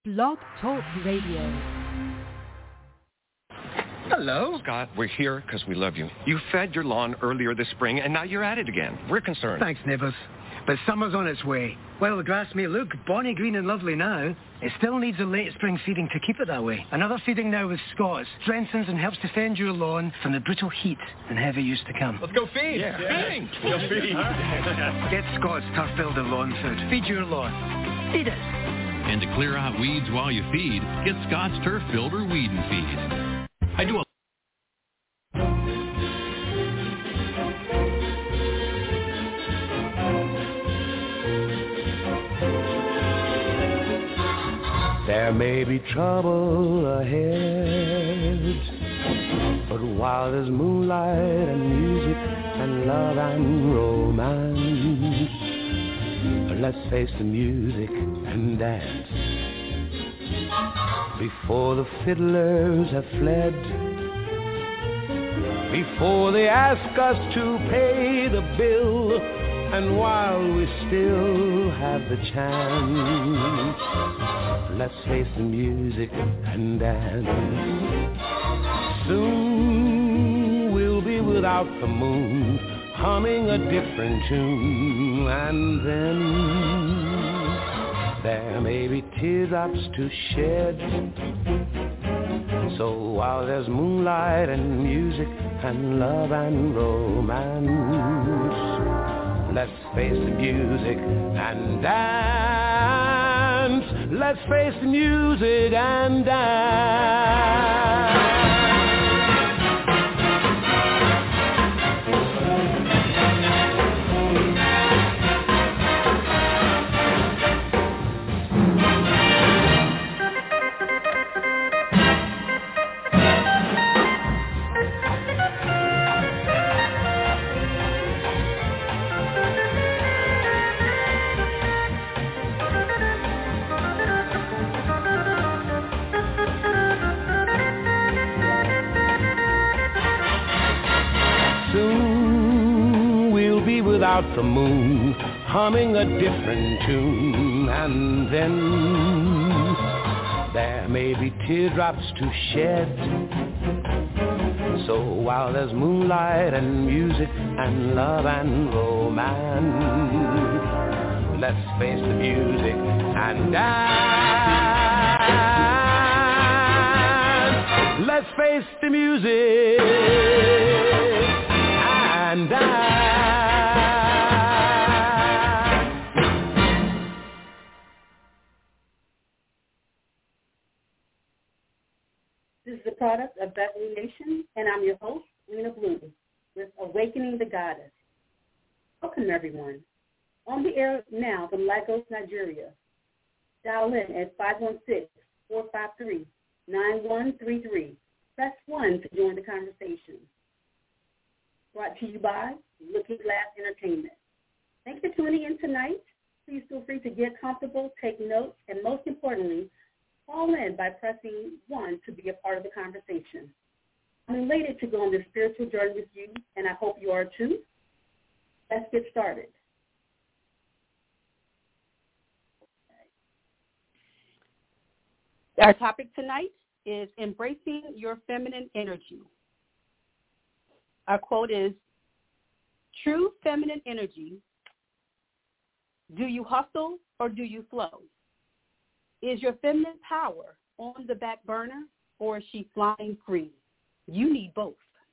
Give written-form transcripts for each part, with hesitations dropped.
Blog Talk Radio. Hello. Scott, we're here because we love you. You fed your lawn earlier this spring, and now you're at it again. We're concerned. Thanks, neighbours. But summer's on its way. While the grass may look bonny green and lovely now, it still needs a late spring feeding to keep it that way. Another feeding now with Scott's strengthens and helps defend your lawn from the brutal heat and heavy use to come. Let's go feed. Yeah. Feeding. Go feed. Get Scott's Turf Builder Lawn Food. Feed your lawn. Feed it. And to clear out weeds while you feed, get Scott's Turf Builder Weed and Feed. I do a There may be trouble ahead, but while there's moonlight and music and love and romance, let's face the music and dance. Before the fiddlers have fled, before they ask us to pay the bill, and while we still have the chance, let's face the music and dance. Soon we'll be without the moon, humming a different tune, and then there may be teardrops to shed. So while there's moonlight and music and love and romance, let's face the music and dance. Let's face the music and dance. Without the moon, humming a different tune, and then there may be teardrops to shed. So while there's moonlight and music and love and romance, let's face the music and dance. Let's face the music and dance. This is a product of Beverly Nation, and I'm your host, Lena Bloom, with Awakening the Goddess. Welcome, everyone. On the air now from Lagos, Nigeria. Dial in at 516-453-9133. Press 1 to join the conversation. Brought to you by Looking Glass Entertainment. Thanks for tuning in tonight. Please feel free to get comfortable, take notes, and most importantly, call in by pressing 1 to be a part of the conversation. I'm elated to go on this spiritual journey with you, and I hope you are too. Let's get started. Our topic tonight is embracing your feminine energy. Our quote is, true feminine energy, do you hustle or do you flow? Is your feminine power on the back burner or is she flying free? You need both.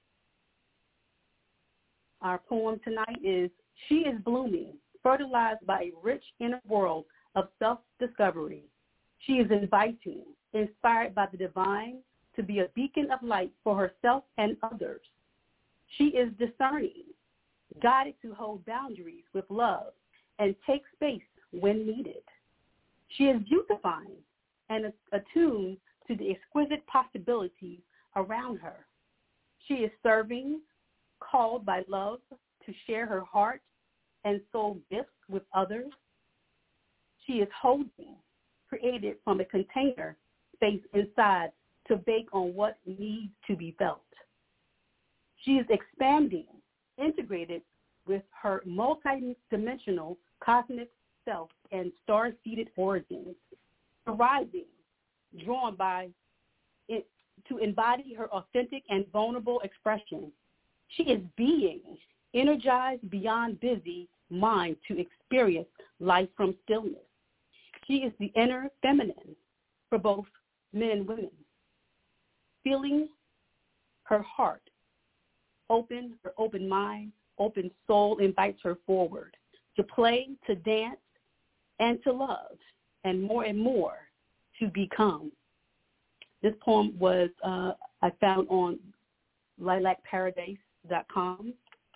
Our poem tonight is, she is blooming, fertilized by a rich inner world of self-discovery. She is inviting, inspired by the divine, to be a beacon of light for herself and others. She is discerning, guided to hold boundaries with love and take space when needed. She is beautifying and attuned to the exquisite possibilities around her. She is serving, called by love to share her heart and soul gifts with others. She is holding, created from a container space inside to bake on what needs to be felt. She is expanding, integrated with her multidimensional cosmic self and star-seeded origins, arriving drawn by it to embody her authentic and vulnerable expression. She is being energized beyond busy mind to experience life from stillness. She is the inner feminine for both men and women. Feeling her heart open, her open mind, open soul invites her forward to play, to dance, and to love, and more to become. This poem was I found on lilacparadise.com.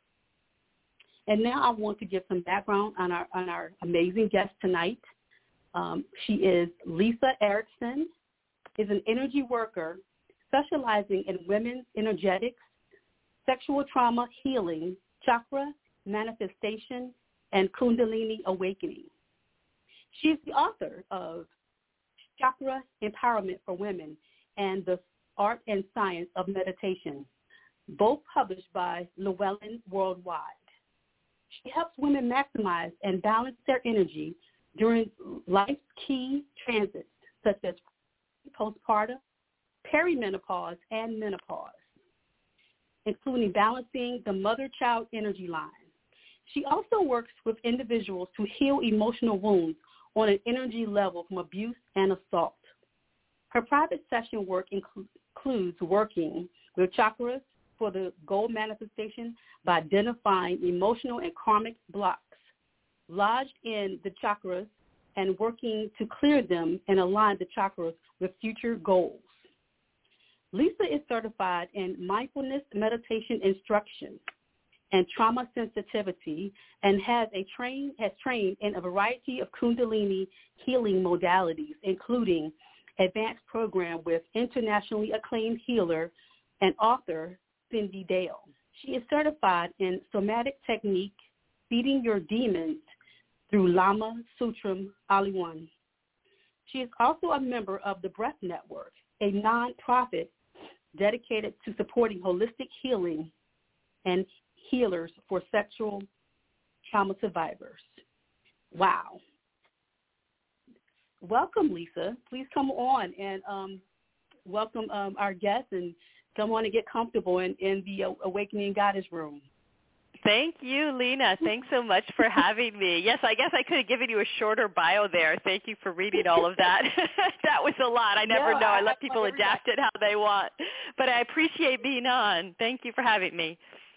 And now I want to give some background on our amazing guest tonight. She is Lisa Erickson, is an energy worker specializing in women's energetics, sexual trauma healing, chakra manifestation, and Kundalini awakening. She's the author of Chakra Empowerment for Women and the Art and Science of Meditation, both published by Llewellyn Worldwide. She helps women maximize and balance their energy during life's key transits, such as postpartum, perimenopause, and menopause, including balancing the mother-child energy line. She also works with individuals to heal emotional wounds on an energy level from abuse and assault. Her private session work includes working with chakras for the goal manifestation by identifying emotional and karmic blocks lodged in the chakras and working to clear them and align the chakras with future goals. Lisa is certified in mindfulness meditation instruction and trauma sensitivity and has trained in a variety of Kundalini healing modalities, including advanced program with internationally acclaimed healer and author Cindy Dale. She is certified in somatic technique, feeding your demons through Lama Sutram Aliwan. She is also a member of the Breath Network, a nonprofit dedicated to supporting holistic healing and healers for sexual trauma survivors. Wow. Welcome, Lisa. Please come on and welcome our guests and come on and get comfortable in the Awakening Goddess room. Thank you, Lena. Thanks so much for having me. Yes, I guess I could have given you a shorter bio there. Thank you for reading all of that. That was a lot. I never know. I let people adapt it how they want. But I appreciate being on. Thank you for having me.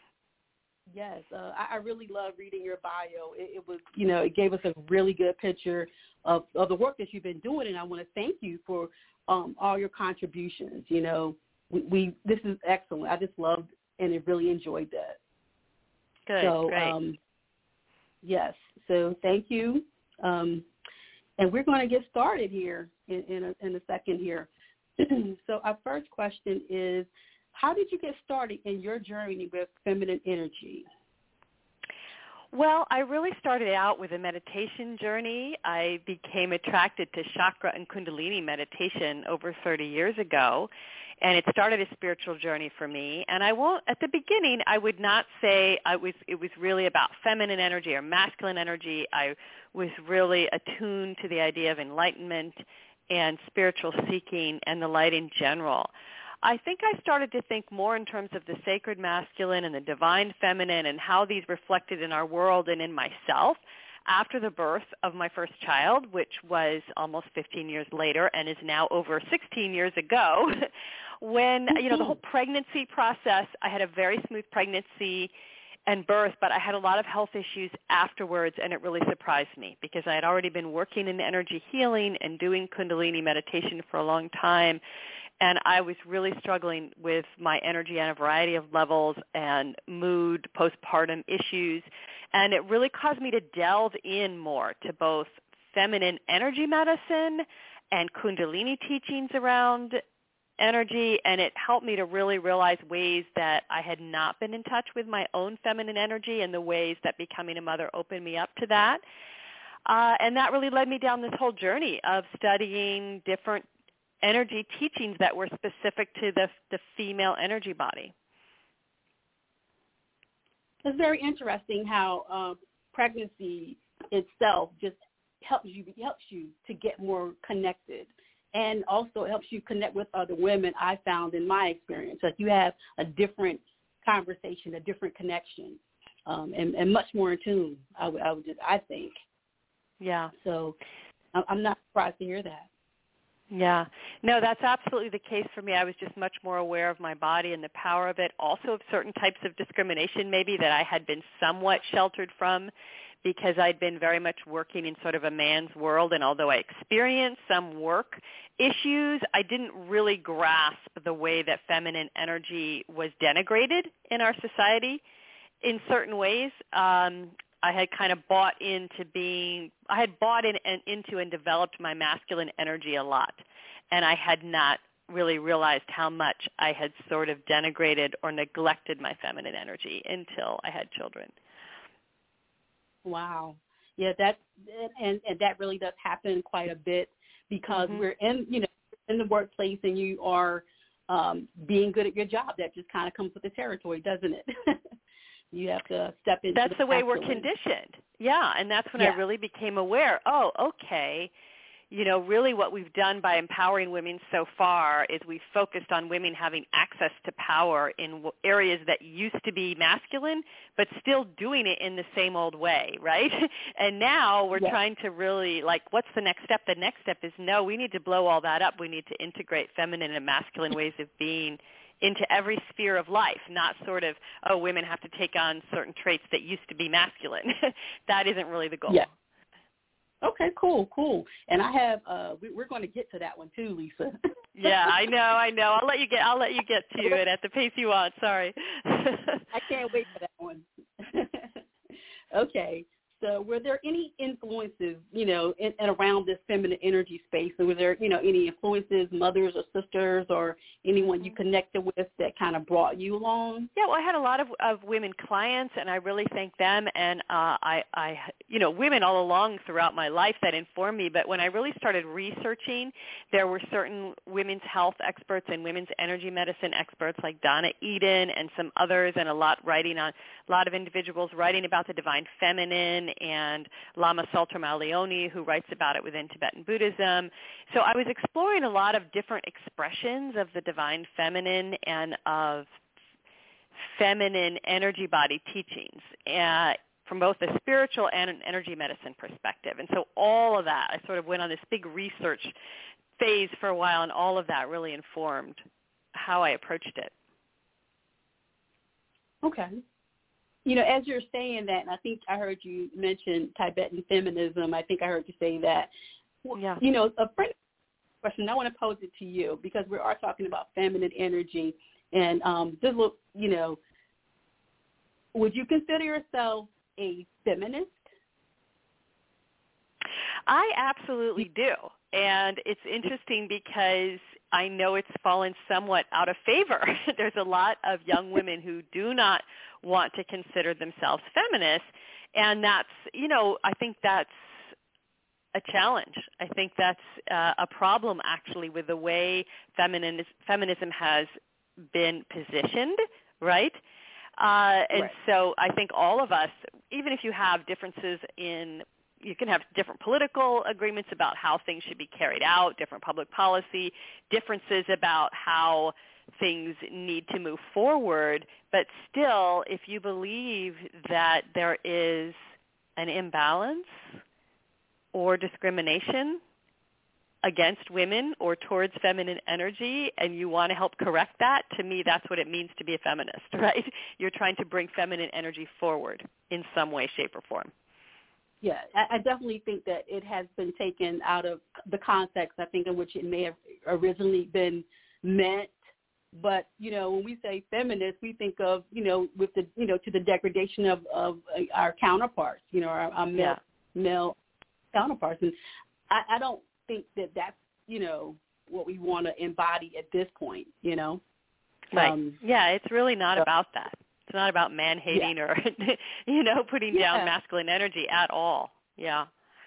Yes, I really love reading your bio. It was, it gave us a really good picture of the work that you've been doing, and I want to thank you for all your contributions. This is excellent. I just loved and really enjoyed that. Good, so, great. Yes, so thank you. And we're going to get started here in a second here. So our first question is, how did you get started in your journey with feminine energy? Well, I really started out with a meditation journey. I became attracted to chakra and Kundalini meditation over 30 years ago, and it started a spiritual journey for me. And at the beginning, I would not say it was really about feminine energy or masculine energy. I was really attuned to the idea of enlightenment and spiritual seeking and the light in general. I think I started to think more in terms of the sacred masculine and the divine feminine and how these reflected in our world and in myself after the birth of my first child, which was almost 15 years later and is now over 16 years ago. When, the whole pregnancy process, I had a very smooth pregnancy and birth, but I had a lot of health issues afterwards, and it really surprised me because I had already been working in energy healing and doing Kundalini meditation for a long time. And I was really struggling with my energy on a variety of levels and mood, postpartum issues. And it really caused me to delve in more to both feminine energy medicine and Kundalini teachings around energy. And it helped me to really realize ways that I had not been in touch with my own feminine energy and the ways that becoming a mother opened me up to that. And that really led me down this whole journey of studying different energy teachings that were specific to the female energy body. It's very interesting how pregnancy itself just helps you to get more connected And also it helps you connect with other women, I found in my experience. Like you have a different conversation, a different connection, and much more in tune, I think. Yeah. So I'm not surprised to hear that. Yeah. No, that's absolutely the case for me. I was just much more aware of my body and the power of it, also of certain types of discrimination maybe that I had been somewhat sheltered from because I'd been very much working in sort of a man's world, and although I experienced some work issues, I didn't really grasp the way that feminine energy was denigrated in our society in certain ways. I had kind of bought into and developed my masculine energy a lot, and I had not really realized how much I had sort of denigrated or neglected my feminine energy until I had children. Wow. Yeah, that really does happen quite a bit because we're in the workplace and you are being good at your job. That just kind of comes with the territory, doesn't it? You have to step into That's the way we're conditioned. Yeah, and that's when I really became aware, okay, really what we've done by empowering women so far is we've focused on women having access to power in areas that used to be masculine, but still doing it in the same old way, right? And now we're trying to really, what's the next step? The next step is, no, we need to blow all that up. We need to integrate feminine and masculine ways of being into every sphere of life, not sort of, women have to take on certain traits that used to be masculine. That isn't really the goal. Yeah. Okay, cool. And I have we're going to get to that one too, Lisa. Yeah, I know. I'll let you get to it at the pace you want. Sorry. I can't wait for that one. Okay. So were there any influences, in and around this feminine energy space? And were there, any influences, mothers or sisters or anyone you connected with that kind of brought you along? Yeah, well, I had a lot of women clients, and I really thank them. And I women all along throughout my life that informed me. But when I really started researching, there were certain women's health experts and women's energy medicine experts like Donna Eden and some others, and a lot of individuals writing about the divine feminine, and Lama Tsultrim Leone, who writes about it within Tibetan Buddhism. So I was exploring a lot of different expressions of the divine feminine and of feminine energy body teachings from both a spiritual and an energy medicine perspective. And so all of that, I sort of went on this big research phase for a while, and all of that really informed how I approached it. Okay. As you're saying that, and I think I heard you mention Tibetan feminism, I think I heard you say that. Yeah. A friend question, I want to pose it to you because we are talking about feminine energy. And this look, would you consider yourself a feminist? I absolutely do. And it's interesting because I know it's fallen somewhat out of favor. There's a lot of young women who do not want to consider themselves feminists, and that's, I think that's a challenge. I think that's a problem, actually, with the way feminism has been positioned, right? And so I think all of us, even if you have differences you can have different political agreements about how things should be carried out, different public policy, differences about how things need to move forward. But still, if you believe that there is an imbalance or discrimination against women or towards feminine energy, and you want to help correct that, to me, that's what it means to be a feminist, right? You're trying to bring feminine energy forward in some way, shape, or form. Yeah, I definitely think that it has been taken out of the context, I think, in which it may have originally been meant. But, when we say feminist, we think of, with the, to the degradation of our counterparts, our male counterparts. And I don't think that that's, what we want to embody at this point, Right. Yeah, it's really not about that. It's not about man-hating or, putting down masculine energy at all. Yeah.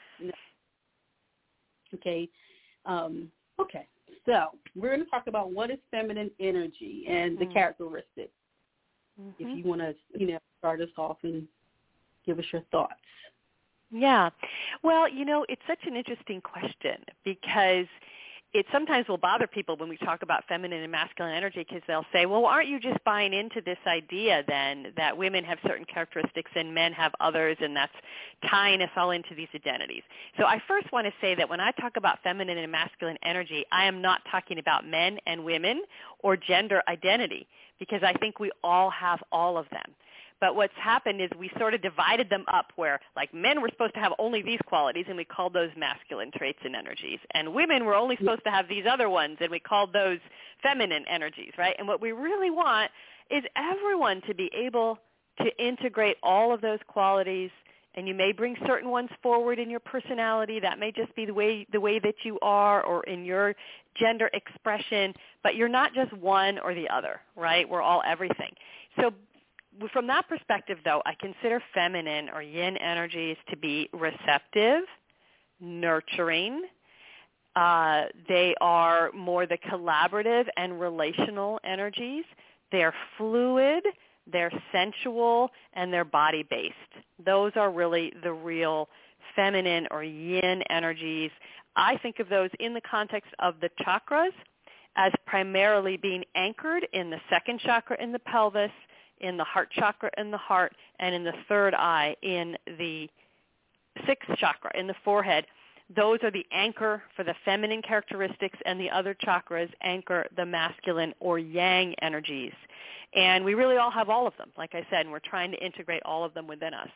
Okay. Okay. So we're going to talk about what is feminine energy and the characteristics. If you want to, start us off and give us your thoughts. Yeah. Well, it's such an interesting question because it sometimes will bother people when we talk about feminine and masculine energy, because they'll say, well, aren't you just buying into this idea then that women have certain characteristics and men have others, and that's tying us all into these identities? So I first want to say that when I talk about feminine and masculine energy, I am not talking about men and women or gender identity, because I think we all have all of them. But what's happened is we sort of divided them up where, like, men were supposed to have only these qualities, and we called those masculine traits and energies. And women were only supposed to have these other ones, and we called those feminine energies, right? And what we really want is everyone to be able to integrate all of those qualities. And you may bring certain ones forward in your personality. That may just be the way that you are, or in your gender expression. But you're not just one or the other, right? We're all everything. So from that perspective, though, I consider feminine or yin energies to be receptive, nurturing. They are more the collaborative and relational energies. They're fluid, they're sensual, and they're body-based. Those are really the real feminine or yin energies. I think of those in the context of the chakras as primarily being anchored in the second chakra in the pelvis, in the heart chakra in the heart, and in the third eye in the sixth chakra in the forehead. Those are the anchor for the feminine characteristics, and the other chakras anchor the masculine or yang energies. And we really all have all of them, like I said, and we're trying to integrate all of them within us.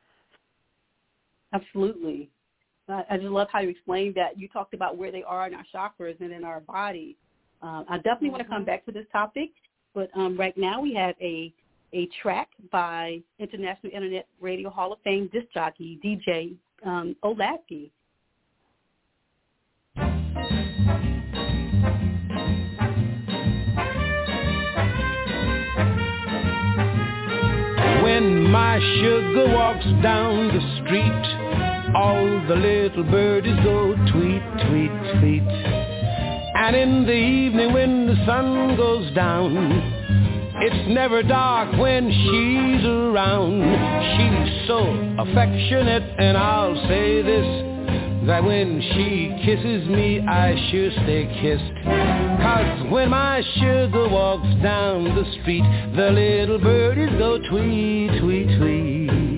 Absolutely. I just love how you explained that. You talked about where they are in our chakras and in our body. I definitely want to come back to this topic, but right now we have a track by International Internet Radio Hall of Fame disc jockey DJ Olasky. When my sugar walks down the street, all the little birdies go tweet, tweet, tweet. And in the evening when the sun goes down, it's never dark when she's around. She's so affectionate, and I'll say this, that when she kisses me, I sure stay kissed. 'Cause when my sugar walks down the street, the little birdies go tweet, tweet, tweet.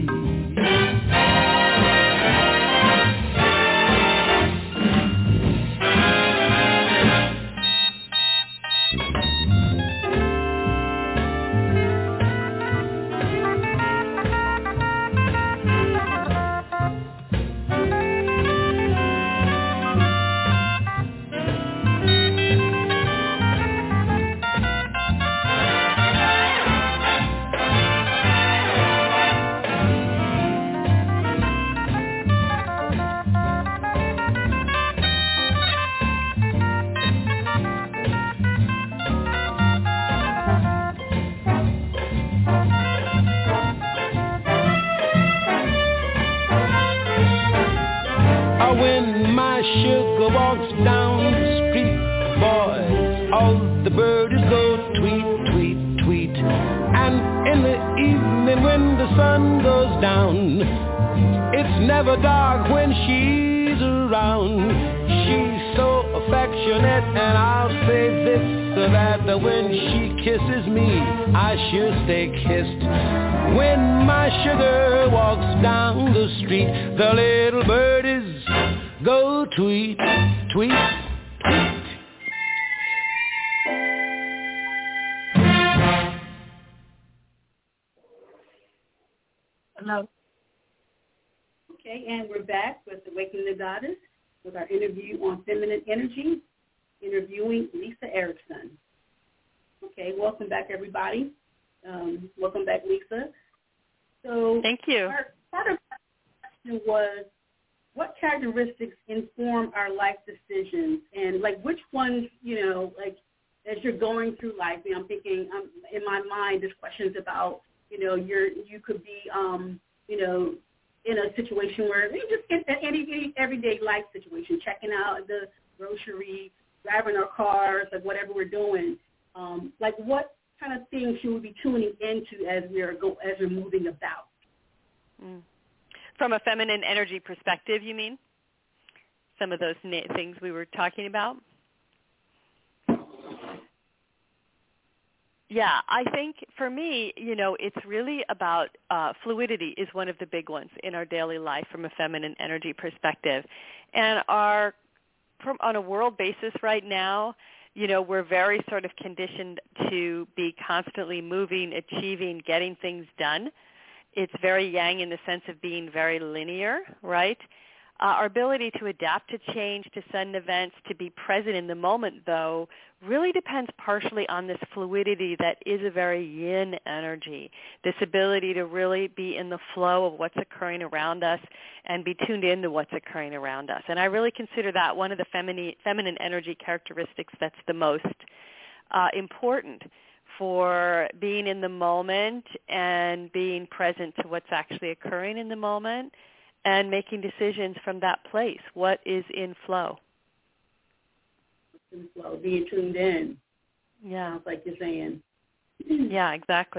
When my sugar walks down the street, boys, all the birdies go tweet, tweet, tweet. And in the evening when the sun goes down, it's never dark when she's around. She's so affectionate, and I'll say this, that when she kisses me, I sure stay kissed. When my sugar walks down the street, the little birdies go tweet, tweet, tweet. Hello. Okay, and we're back with Awakening the Goddess with our interview on feminine energy, interviewing Lisa Erickson. Okay, welcome back, everybody. Welcome back, Lisa. So, thank you. Part of my question was, what characteristics inform our life decisions, and like which ones, like as you're going through life? I'm thinking, in my mind, this question is about, you could be, in a situation where you just get any everyday life situation, checking out the grocery, driving our cars, like whatever we're doing. Like what kind of things should we be tuning into as we're moving about? From a feminine energy perspective, you mean? Some of those things we were talking about? Yeah, I think for me, it's really about fluidity is one of the big ones in our daily life from a feminine energy perspective. And on a world basis right now, we're very sort of conditioned to be constantly moving, achieving, getting things done. It's very yang in the sense of being very linear, right? Our ability to adapt to change, to sudden events, to be present in the moment, though, really depends partially on this fluidity that is a very yin energy, this ability to really be in the flow of what's occurring around us and be tuned into what's occurring around us. And I really consider that one of the feminine energy characteristics that's the most important for being in the moment and being present to what's actually occurring in the moment and making decisions from that place. What is in flow? In flow, being tuned in. Yeah. Sounds like you're saying. Yeah, exactly.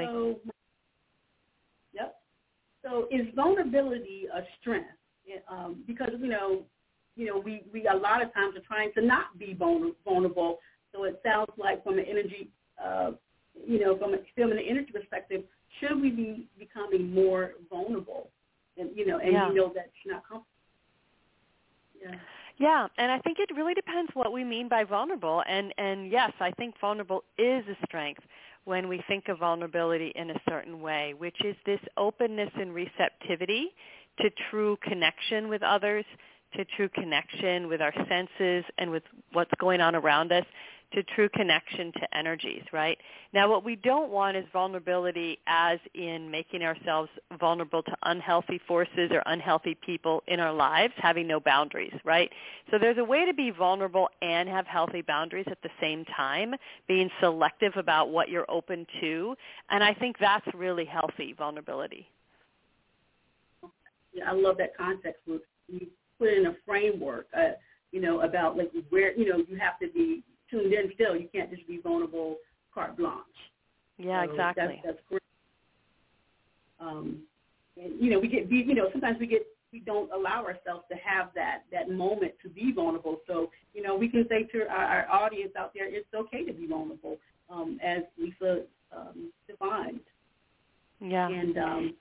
So is vulnerability a strength? Because, we a lot of times are trying to not be vulnerable. So it sounds like from an energy, from a feminine energy perspective, should we be becoming more vulnerable? And that's not comfortable. Yeah, and I think it really depends what we mean by vulnerable. And yes, I think vulnerable is a strength when we think of vulnerability in a certain way, which is this openness and receptivity to true connection with others, to true connection with our senses and with what's going on around us, to true connection to energies, right? Now, what we don't want is vulnerability as in making ourselves vulnerable to unhealthy forces or unhealthy people in our lives, having no boundaries, right? So there's a way to be vulnerable and have healthy boundaries at the same time, being selective about what you're open to, and I think that's really healthy vulnerability. Yeah, I love that context. You put in a framework, about like where, you have to be tuned in still. You can't just be vulnerable carte blanche. Yeah, so exactly. That's great. And, sometimes we don't allow ourselves to have that moment to be vulnerable. So, we can say to our audience out there, it's okay to be vulnerable, as Lisa defined. Yeah. And,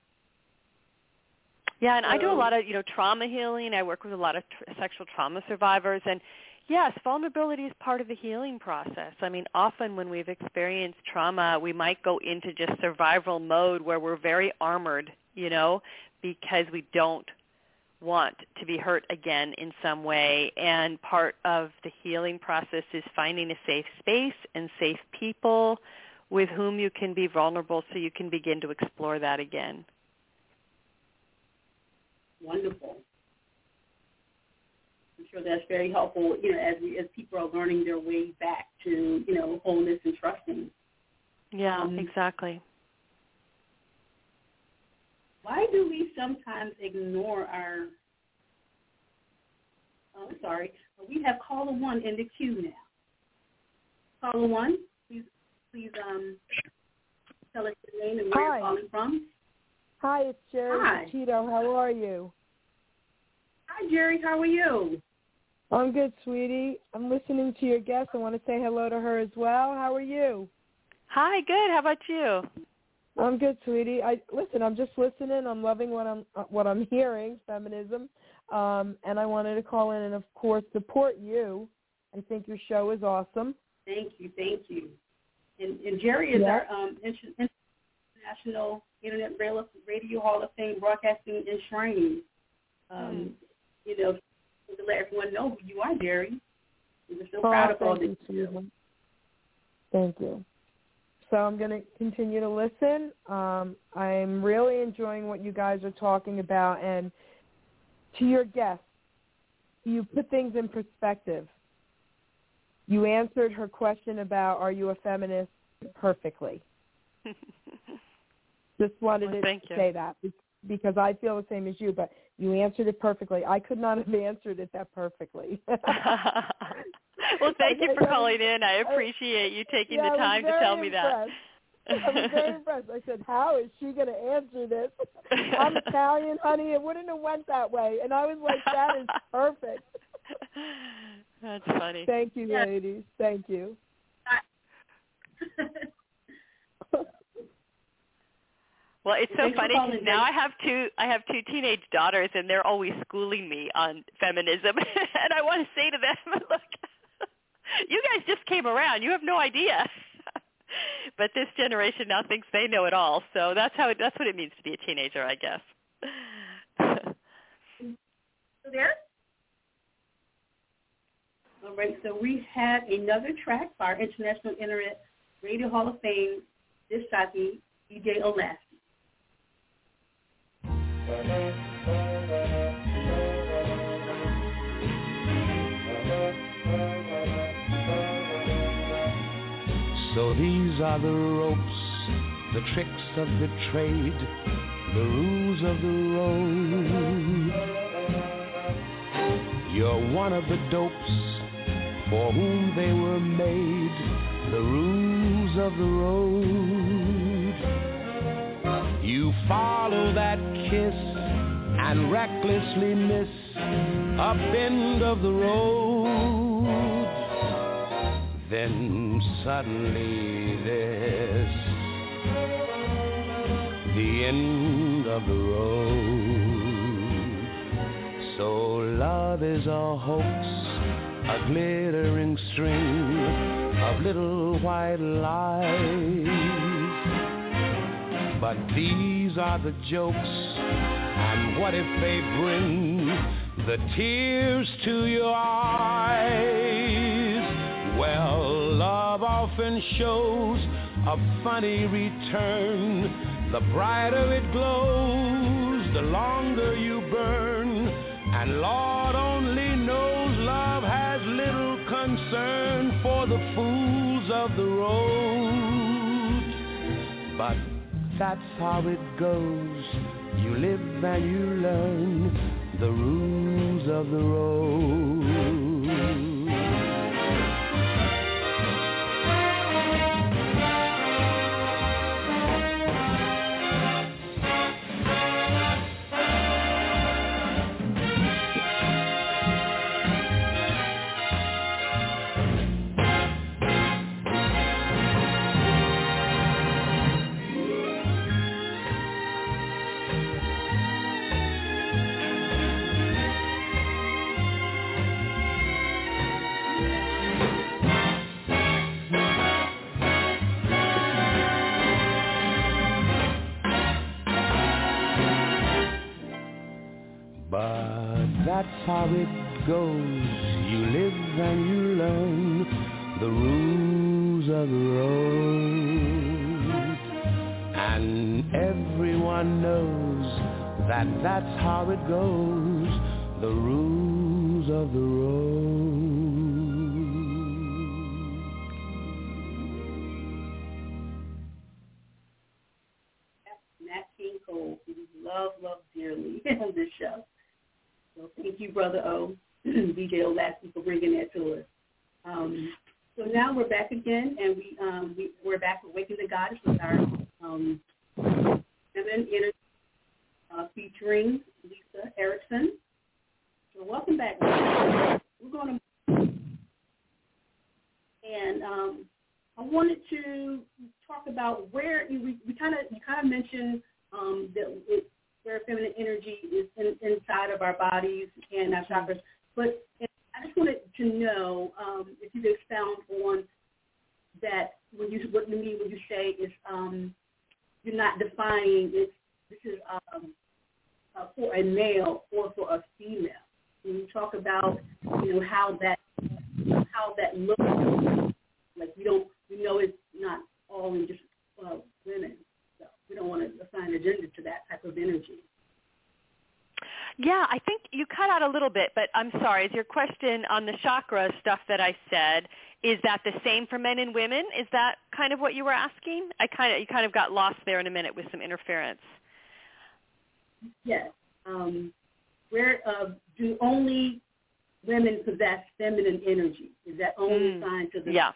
and I do a lot of, trauma healing. I work with a lot of sexual trauma survivors, and yes, vulnerability is part of the healing process. I mean, often when we've experienced trauma, we might go into just survival mode where we're very armored, because we don't want to be hurt again in some way. And part of the healing process is finding a safe space and safe people with whom you can be vulnerable so you can begin to explore that again. Wonderful. I'm sure that's very helpful, as people are learning their way back to, wholeness and trusting. Yeah, exactly. Why do we sometimes ignore we have caller 1 in the queue now. Caller 1, please tell us your name and where you're calling from. Hi, it's Jerry Cheeto. How are you? Hi, Jerry. How are you? I'm good, sweetie. I'm listening to your guest. I want to say hello to her as well. How are you? Hi, good. How about you? I'm good, sweetie. I'm just listening. I'm loving what I'm hearing, feminism, and I wanted to call in and, of course, support you. I think your show is awesome. Thank you. And Jerry is our International Internet Radio Hall of Fame Broadcasting enshrined. To let everyone know who you are, Jerry. We're so proud of all that you do. Thank you. So I'm going to continue to listen. I'm really enjoying what you guys are talking about. And to your guest, you put things in perspective. You answered her question about, are you a feminist, perfectly. Just wanted to say that because I feel the same as you, but you answered it perfectly. I could not have answered it that perfectly. Well, thank you for calling in. I appreciate you taking the time to tell me that. I was very impressed. I said, how is she going to answer this? I'm Italian, honey. It wouldn't have went that way. And I was like, that is perfect. That's funny. Thank you, ladies. Thank you. Well, it's so funny because now I have two teenage daughters, and they're always schooling me on feminism, and I want to say to them, look, you guys just came around. You have no idea. But this generation now thinks they know it all. So that's what it means to be a teenager, I guess. So there. All right. So we have another track by our International Internet Radio Hall of Fame disc jockey, DJ Olasky. So these are the ropes, the tricks of the trade, the rules of the road. You're one of the dopes for whom they were made, the rules of the road. You follow that kiss and recklessly miss a bend of the road. Then suddenly there's the end of the road. So love is a hoax, a glittering string of little white lies. But these are the jokes, and what if they bring the tears to your eyes? Well, love often shows a funny return. The brighter it glows, the longer you burn. And Lord only knows love has little concern for the fools of the road. But that's how it goes. You live and you learn the rules of the road. That's how it goes. You live and you learn the rules of the road. And everyone knows that that's how it goes. The rules of the road. That's Nat King Cole, who we love dearly on this show. So thank you, Brother O, DJ Olasky, for bringing that to us. So now we're back again, and we're back with Waking the Goddess with our feminine energy featuring Lisa Erickson. So welcome back. We're going to, and I wanted to talk about where you kind of mentioned that where feminine energy is inside of our bodies and our chakras. But I just wanted to know if you could expound on that. What you mean when you say is you're not defining this is for a male or for a female. When you talk about how that looks, like we know it's not all in just women. We don't want to assign a gender to that type of energy. Yeah, I think you cut out a little bit, but I'm sorry. Is your question on the chakra stuff that I said, is that the same for men and women? Is that kind of what you were asking? You kind of got lost there in a minute with some interference. Yes. Where do only women possess feminine energy? Is that only assigned to the... Yeah.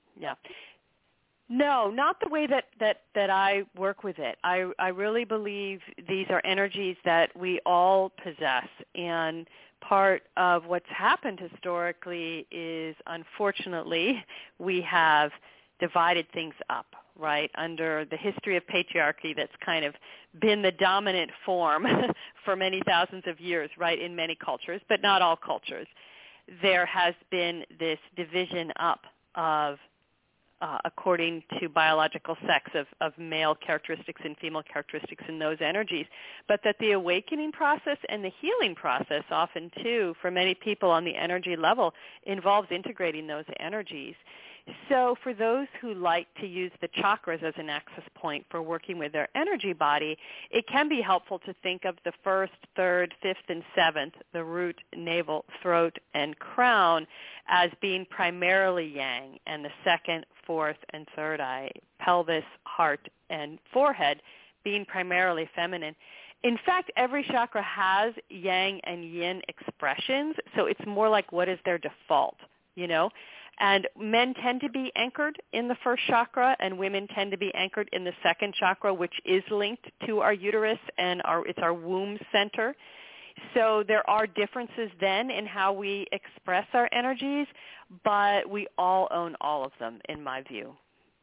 No, not the way that I work with it. I really believe these are energies that we all possess, and part of what's happened historically is, unfortunately, we have divided things up, right, under the history of patriarchy that's kind of been the dominant form for many thousands of years, right, in many cultures, but not all cultures. There has been this division up of according to biological sex of male characteristics and female characteristics in those energies, but that the awakening process and the healing process often too, for many people on the energy level, involves integrating those energies. So for those who like to use the chakras as an access point for working with their energy body, it can be helpful to think of the first, third, fifth, and seventh, the root, navel, throat, and crown, as being primarily yang, and the second, fourth, and third eye, pelvis, heart, and forehead being primarily feminine. In fact, every chakra has yang and yin expressions, so it's more like what is their default, you know? And men tend to be anchored in the first chakra, and women tend to be anchored in the second chakra, which is linked to our uterus, and it's our womb center. So there are differences then in how we express our energies, but we all own all of them, in my view.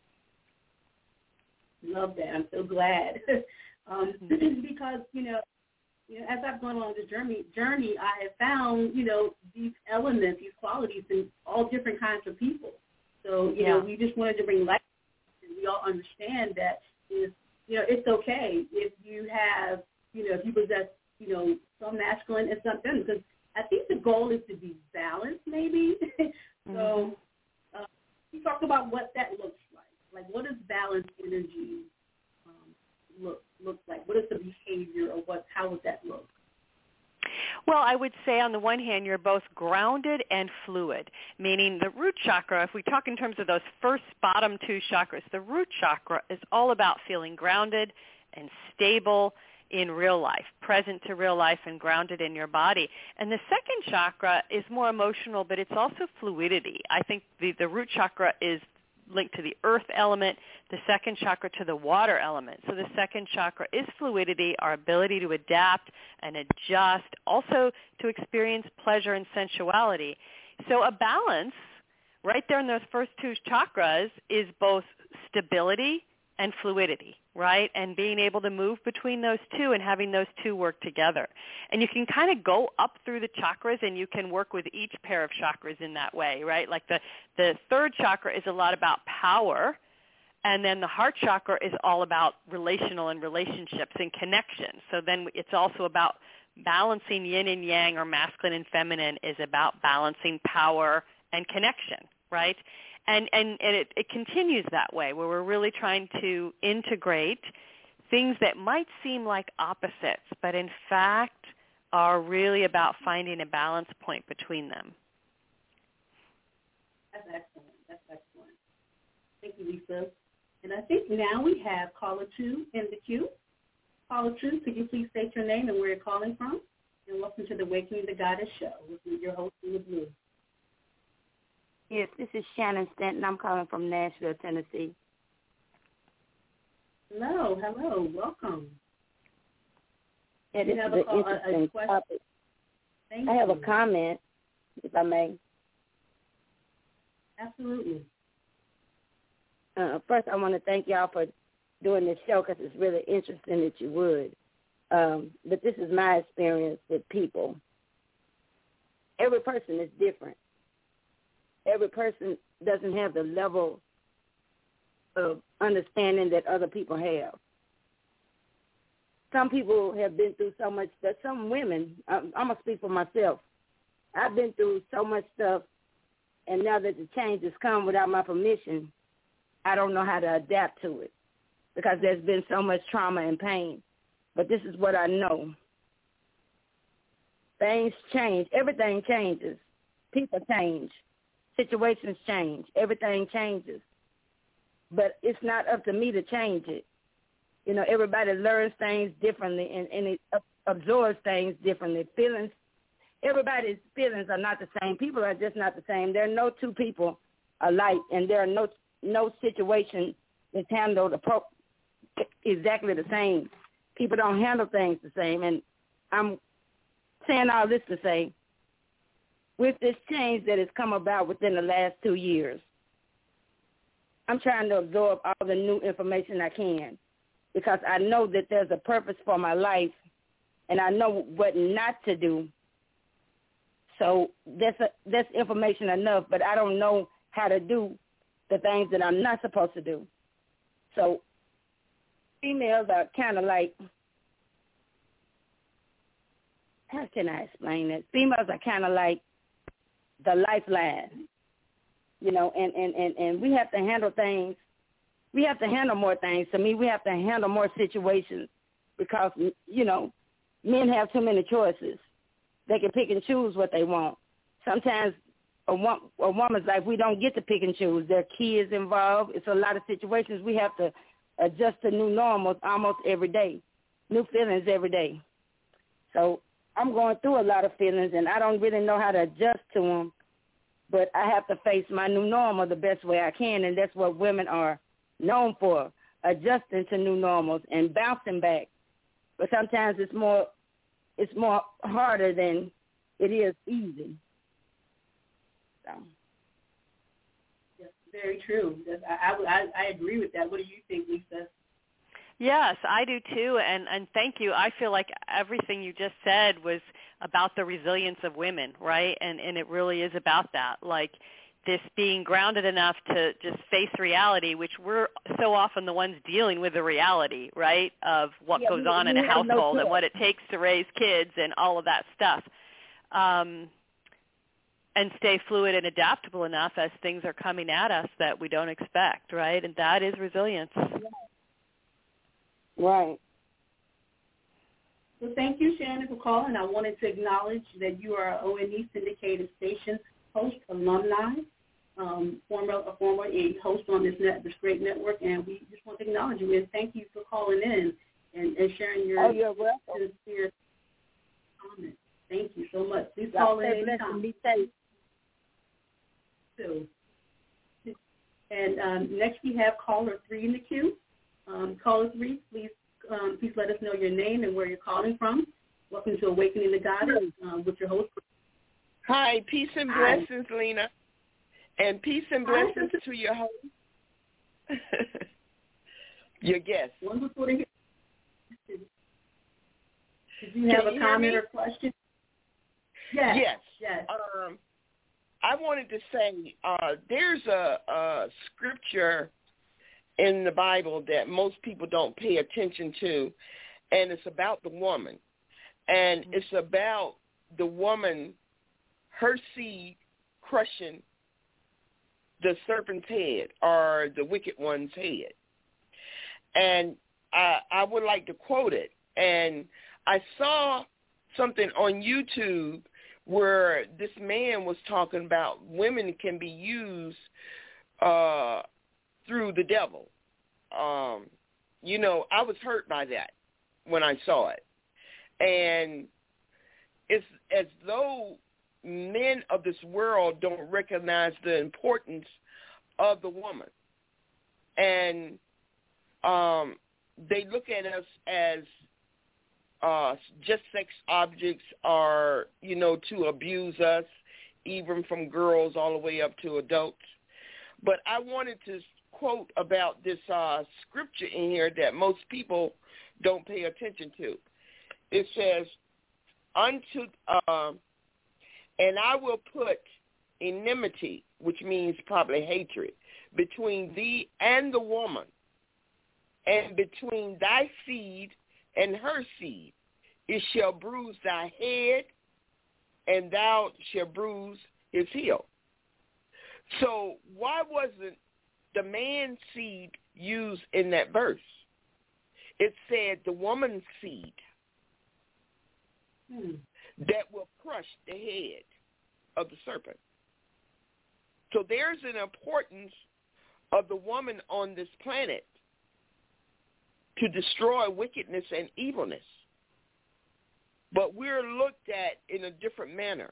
Love that. I'm so glad. Because, as I've gone along the journey, I have found, these elements, these qualities in all different kinds of people. So, we just wanted to bring light, and we all understand that it's okay if you have, if you possess, some masculine and some feminine, because I think the goal is to be balanced, maybe. So we talked about what that looks like. Like, what does balanced energy look like? What is the behavior, or how would that look? Well, I would say on the one hand, you're both grounded and fluid, meaning the root chakra, if we talk in terms of those first bottom two chakras, the root chakra is all about feeling grounded and stable in real life, present to real life and grounded in your body. And the second chakra is more emotional, but it's also fluidity. I think the root chakra is linked to the earth element, the second chakra to the water element. So the second chakra is fluidity, our ability to adapt and adjust, also to experience pleasure and sensuality. So a balance right there in those first two chakras is both stability and fluidity, right? And being able to move between those two and having those two work together. And you can kind of go up through the chakras, and you can work with each pair of chakras in that way, right? Like the third chakra is a lot about power, and then the heart chakra is all about relational and relationships and connection. So then it's also about balancing yin and yang, or masculine and feminine, is about balancing power and connection, right? And it continues that way, where we're really trying to integrate things that might seem like opposites, but in fact are really about finding a balance point between them. That's excellent. That's excellent. Thank you, Lisa. And I think now we have caller 2 in the queue. Caller 2, could you please state your name and where you're calling from? And welcome to the Awakening the Goddess show with your host, Lisa Blue. Yes, this is Shannon Stanton. I'm calling from Nashville, Tennessee. Hello, welcome. Yeah, this is an interesting topic. I have a comment, if I may. Absolutely. First, I want to thank y'all for doing this show, because it's really interesting that you would. But this is my experience with people. Every person is different. Every person doesn't have the level of understanding that other people have. Some people have been through so much that some women, I'm going to speak for myself, I've been through so much stuff, and now that the change has come without my permission, I don't know how to adapt to it, because there's been so much trauma and pain. But this is what I know. Things change. Everything changes. People change. Situations change. Everything changes. But it's not up to me to change it. Everybody learns things differently, and it absorbs things differently. Everybody's feelings are not the same. People are just not the same. There are no two people alike, and there are no situation that's handled exactly the same. People don't handle things the same. And I'm saying all this to say, with this change that has come about within the last 2 years, I'm trying to absorb all the new information I can, because I know that there's a purpose for my life, and I know what not to do. So that's information enough, but I don't know how to do the things that I'm not supposed to do. So females are kind of like, how can I explain it? Females are kind of like the lifeline, you know, and we have to handle things. We have to handle more things. To me, we have to handle more situations because, you know, men have too many choices. They can pick and choose what they want. Sometimes a woman's life, we don't get to pick and choose. There are kids involved. It's a lot of situations we have to adjust to new normals almost every day, new feelings every day. So I'm going through a lot of feelings, and I don't really know how to adjust to them, but I have to face my new normal the best way I can, and that's what women are known for, adjusting to new normals and bouncing back. But sometimes it's more harder than it is easy. So. That's very true. I agree with that. What do you think, Lisa? Yes, I do too, and thank you. I feel like everything you just said was about the resilience of women, right? And it really is about that, like this being grounded enough to just face reality, which we're so often the ones dealing with the reality, right, of what goes on in a household and what it takes to raise kids and all of that stuff. And stay fluid and adaptable enough as things are coming at us that we don't expect, right? And that is resilience. Right. Well, thank you, Shannon, for calling. I wanted to acknowledge that you are ONE syndicated station host, alumni, former host on this great network, and we just want to acknowledge you and thank you for calling in and sharing your sincere comments. Thank you so much. Please call in anytime. Be safe. And next we have caller 3 in the queue. Caller 3, please let us know your name and where you're calling from. Welcome to Awakening the Goddess with your host. Hi, peace and blessings, Lena. And peace and blessings to your host, your guest. Wonderful to hear. Did you have a comment or question? Yes. I wanted to say there's a scripture in the Bible that most people don't pay attention to, and it's about the woman. And it's about the woman, her seed crushing the serpent's head or the wicked one's head. And I would like to quote it. And I saw something on YouTube where this man was talking about women can be used through the devil. You know, I was hurt by that when I saw it. And it's as though men of this world don't recognize the importance of the woman. And they look at us as just sex objects or, you know, to abuse us, even from girls all the way up to adults. But I wanted to quote about this scripture in here that most people don't pay attention to. It says, and I will put enmity, which means probably hatred, between thee and the woman, and between thy seed and her seed. It shall bruise thy head, and thou shalt bruise his heel. So why wasn't the man's seed used in that verse? It said the woman's seed that will crush the head of the serpent. So there's an importance of the woman on this planet to destroy wickedness and evilness. But we're looked at in a different manner.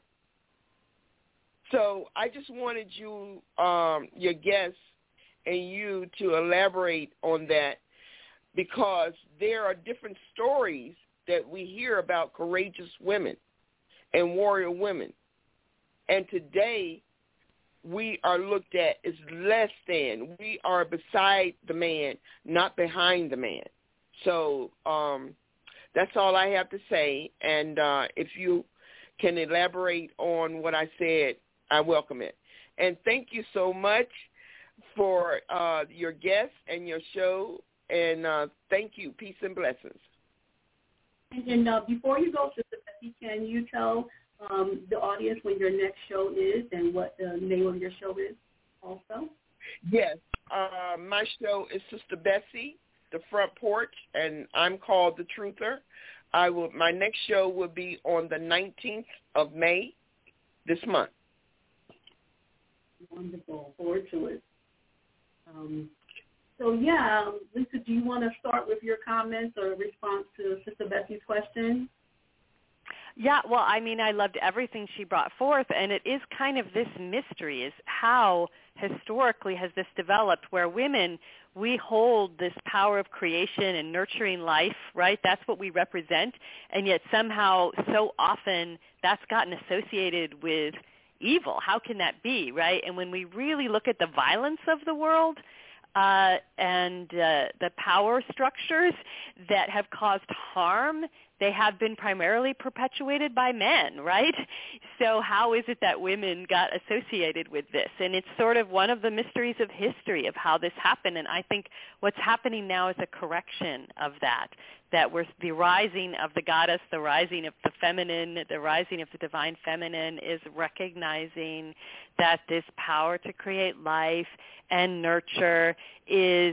So I just wanted you, your guests, and you to elaborate on that, because there are different stories that we hear about courageous women and warrior women. And today we are looked at as less than. We are beside the man, not behind the man. So that's all I have to say. And if you can elaborate on what I said, I welcome it. And thank you so much for your guests and your show. And thank you. Peace and blessings. And before you go, Sister Bessie, can you tell the audience when your next show is and what the name of your show is also? Yes. My show is Sister Bessie, The Front Porch, and I'm called The Truther. My next show will be on the 19th of May this month. Wonderful. Forward to it. Lisa, do you want to start with your comments or response to Sister Bessie's question? Yeah, well, I mean, I loved everything she brought forth, and it is kind of this mystery is how historically has this developed where women, we hold this power of creation and nurturing life, right? That's what we represent, and yet somehow so often that's gotten associated with evil. How can that be, right? And when we really look at the violence of the world, and the power structures that have caused harm, they have been primarily perpetuated by men, right? So how is it that women got associated with this? And it's sort of one of the mysteries of history of how this happened. And I think what's happening now is a correction of that we're the rising of the goddess, the rising of the feminine, the rising of the divine feminine is recognizing that this power to create life and nurture is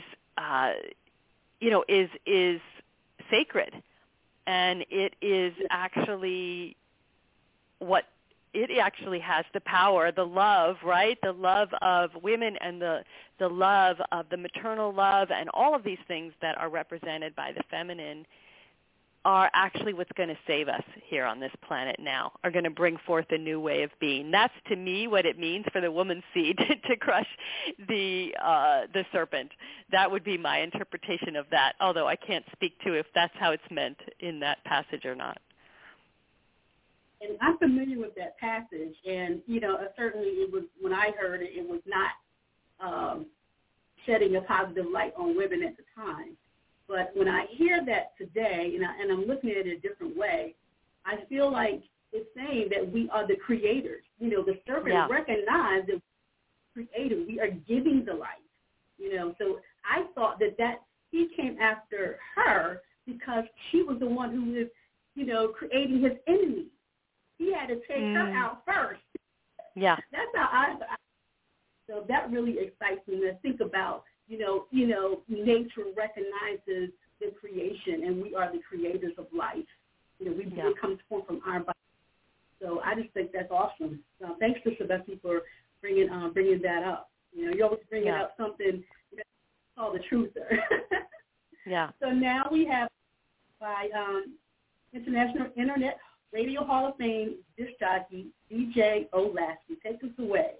sacred. And it is actually what it actually has the power, the love, right? The love of women and the love of the maternal love and all of these things that are represented by the feminine are actually what's going to save us here on this planet now, are going to bring forth a new way of being. That's, to me, what it means for the woman's seed to crush the serpent. That would be my interpretation of that, although I can't speak to if that's how it's meant in that passage or not. And I'm familiar with that passage, and, certainly it was, when I heard it, it was not shedding a positive light on women at the time. But when I hear that today, and I'm looking at it a different way, I feel like it's saying that we are the creators. The serpent recognized that we're creators. We are giving the life. So I thought that he came after her because she was the one who was, creating his enemy. He had to take her out first. Yeah. That's how I so that really excites me to think about, nature recognizes the creation, and we are the creators of life. It comes forth from our body. So I just think that's awesome. So thanks to Bessie for bringing that up. You always bring up something called the truther. Yeah. So now we have by International Internet Radio Hall of Fame disc jockey DJ Olasky. Take us away.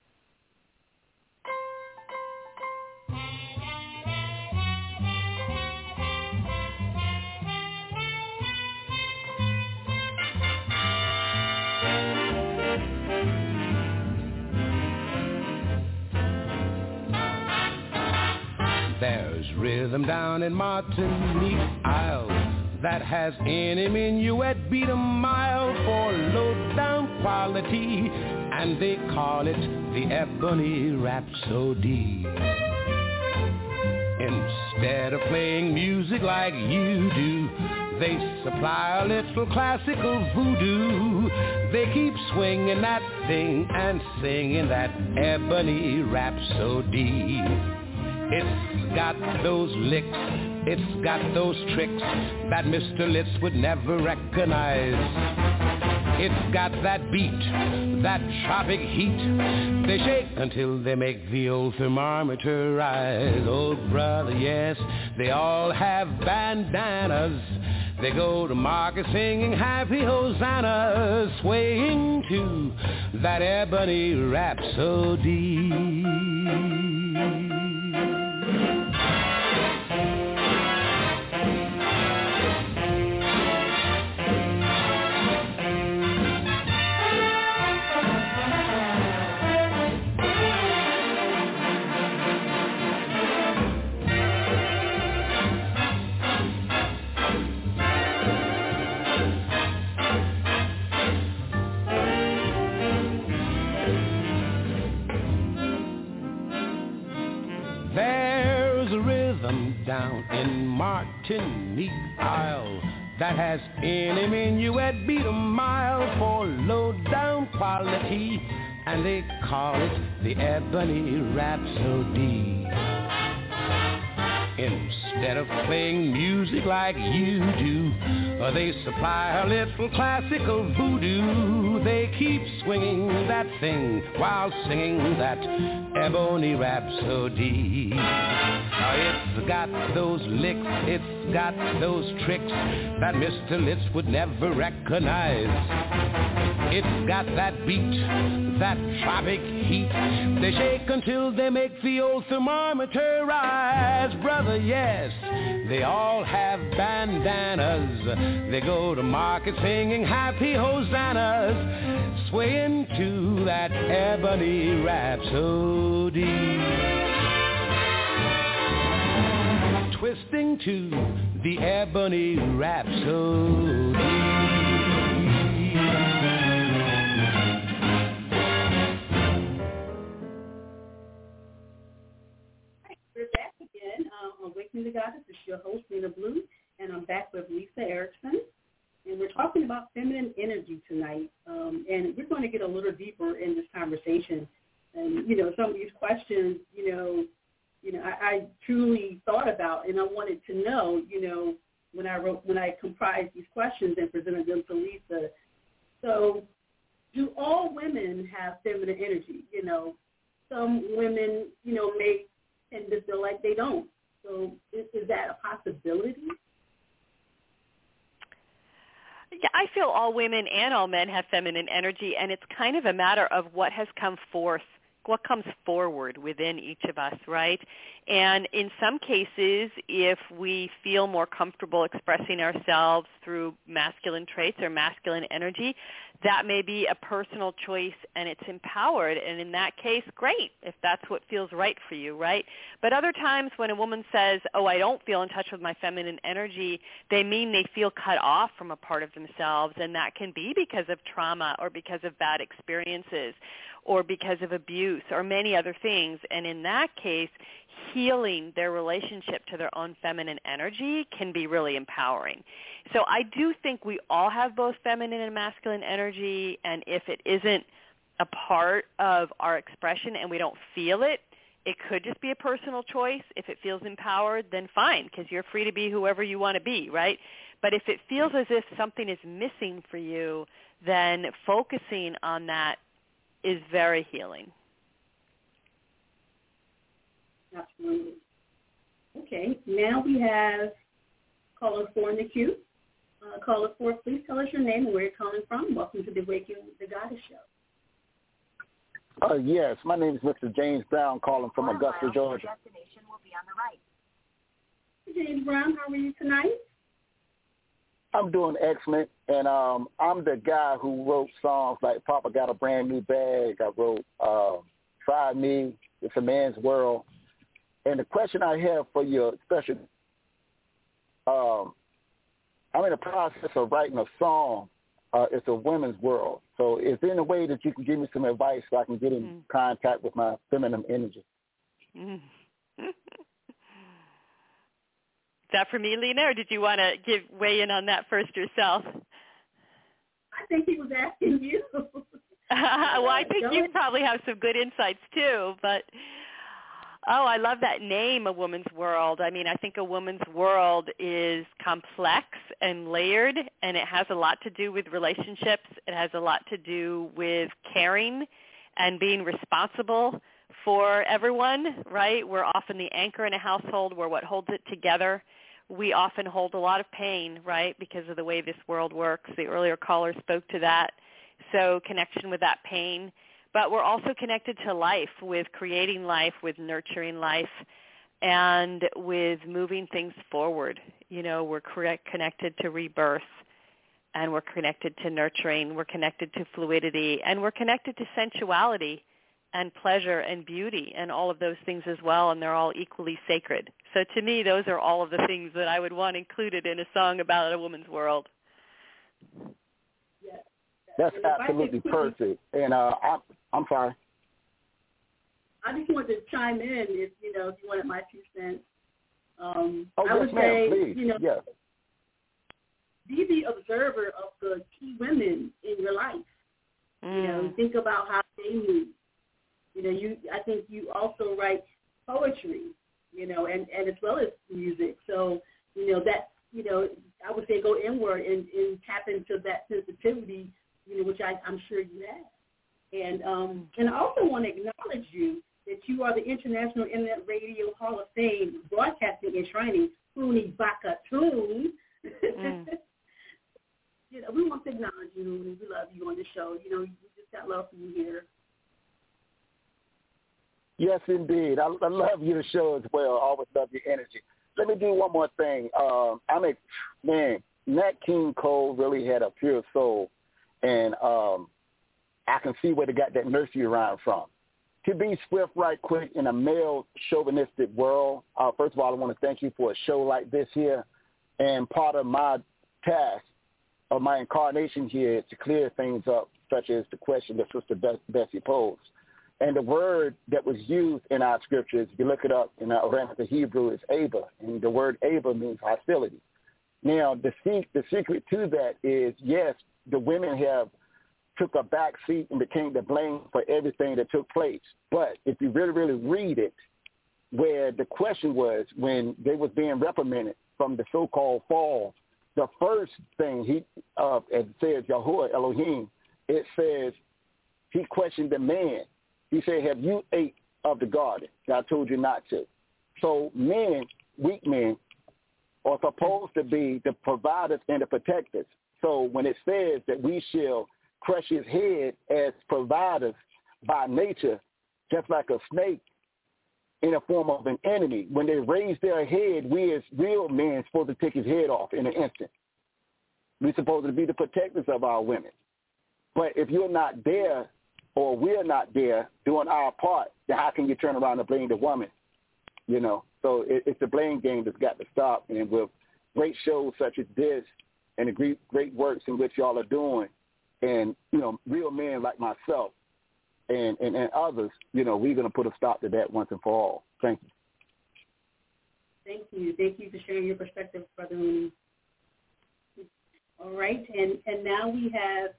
There's rhythm down in Martinique Isle that has any minuet beat a mile for low-down quality, and they call it the Ebony Rhapsody. Instead of playing music like you do, they supply a little classical voodoo. They keep swinging that thing and singing that Ebony Rhapsody. It's got those licks, it's got those tricks that Mr. Litz would never recognize. It's got that beat, that tropic heat. They shake until they make the old thermometer rise. Oh, brother, yes, they all have bandanas. They go to market singing happy hosannas, swaying to that Ebony Rhapsody. rhythm down in Martinique Isle that has any minuet beat a mile for low-down quality, and they call it the Ebony Rhapsody. Instead of playing music like you do, they supply a little classical voodoo. They keep swinging that thing while singing that Ebony Rhapsody. It's got those licks, it's got those tricks that Mr. Litz would never recognize. It's got that beat, that tropic heat. They shake until they make the old thermometer rise. Brother, yes, they all have bandanas. They go to market singing happy hosannas, swaying to that Ebony Rhapsody, twisting to the Ebony Rhapsody. Awakening the Goddess. This is your host, Nina Blue, and I'm back with Lisa Erickson. And we're talking about feminine energy tonight. And we're going to get a little deeper in this conversation. And, some of these questions, I truly thought about, and I wanted to know, when I comprised these questions and presented them to Lisa. So do all women have feminine energy? Some women, may tend to feel like they don't. So is that a possibility? Yeah, I feel all women and all men have feminine energy, and it's kind of a matter of what has come forth, what comes forward within each of us, right? And in some cases, if we feel more comfortable expressing ourselves through masculine traits or masculine energy, that may be a personal choice and it's empowered. And in that case, great, if that's what feels right for you, right? But other times when a woman says, oh, I don't feel in touch with my feminine energy, they mean they feel cut off from a part of themselves. And that can be because of trauma or because of bad experiences or because of abuse or many other things. And in that case, healing their relationship to their own feminine energy can be really empowering. So I do think we all have both feminine and masculine energy, and if it isn't a part of our expression and we don't feel it, it could just be a personal choice. If it feels empowered, then fine, because you're free to be whoever you want to be, right? But if it feels as if something is missing for you, then focusing on that is very healing. Absolutely. Okay, now we have caller 4 in the queue. Caller 4, please tell us your name and where you're calling from. Welcome to the Awakening the Goddess Show. Yes, my name is Mr. James Brown, calling from Augusta, Georgia. Destination will be on the right. James Brown, how are you tonight? I'm doing excellent, and I'm the guy who wrote songs like Papa Got a Brand New Bag. I wrote Try Me, It's a Man's World. And the question I have for you, especially, I'm in the process of writing a song. It's a women's world. So is there any way that you can give me some advice so I can get in contact with my feminine energy? Is that for me, Lena, or did you want to weigh in on that first yourself? I think he was asking you. Well, I think you probably have some good insights too, but... Oh, I love that name, A Woman's World. I mean, I think a woman's world is complex and layered, and it has a lot to do with relationships. It has a lot to do with caring and being responsible for everyone, right? We're often the anchor in a household. We're what holds it together. We often hold a lot of pain, right, because of the way this world works. The earlier caller spoke to that. So connection with that pain. But we're also connected to life, with creating life, with nurturing life, and with moving things forward. We're connected to rebirth, and we're connected to nurturing. We're connected to fluidity, and we're connected to sensuality and pleasure and beauty and all of those things as well, and they're all equally sacred. So to me, those are all of the things that I would want included in a song about a woman's world. That's absolutely perfect. And I'm sorry. I just wanted to chime in if you wanted my 2 cents. I would say, please. you know, yes. Be the observer of the key women in your life. You know, think about how they move. You know, I think you also write poetry, you know, and as well as music. So, you know, that, you know, I would say go inward and tap into that sensitivity, you know, which I'm sure you have. And I also want to acknowledge you that you are the International Internet Radio Hall of Fame broadcasting enshrining Huni Bakatun. You know, we want to acknowledge you, Huni. We love you on the show. You know, we just got love for you here. Yes, indeed. I love your show as well. I always love your energy. Let me do one more thing. Nat King Cole really had a pure soul, and I can see where they got that nursery rhyme from. To be swift, right quick in a male chauvinistic world, first of all, I want to thank you for a show like this here. And part of my task of my incarnation here is to clear things up, such as the question that Sister Bessie posed. And the word that was used in our scriptures, if you look it up in Aramaic Hebrew, is Aba. And the word Aba means hostility. Now, the secret to that is, yes, the women have took a back seat and became the blame for everything that took place. But if you really, really read it, where the question was when they was being reprimanded from the so-called fall, the first thing it says Yahuwah Elohim, it says he questioned the man. He said, have you ate of the garden? And I told you not to. So men, weak men, are supposed to be the providers and the protectors. So when it says that we shall crush his head as providers by nature, just like a snake in the form of an enemy, when they raise their head, we as real men are supposed to take his head off in an instant. We're supposed to be the protectors of our women. But if you're not there, or we're not there doing our part, then how can you turn around and blame the woman? You know, so it's the blame game that's got to stop. And with great shows such as this and the great works in which y'all are doing, and, you know, real men like myself and others, you know, we're going to put a stop to that once and for all. Thank you. Thank you. Thank you for sharing your perspective, Brother Mooney. All right, and now we have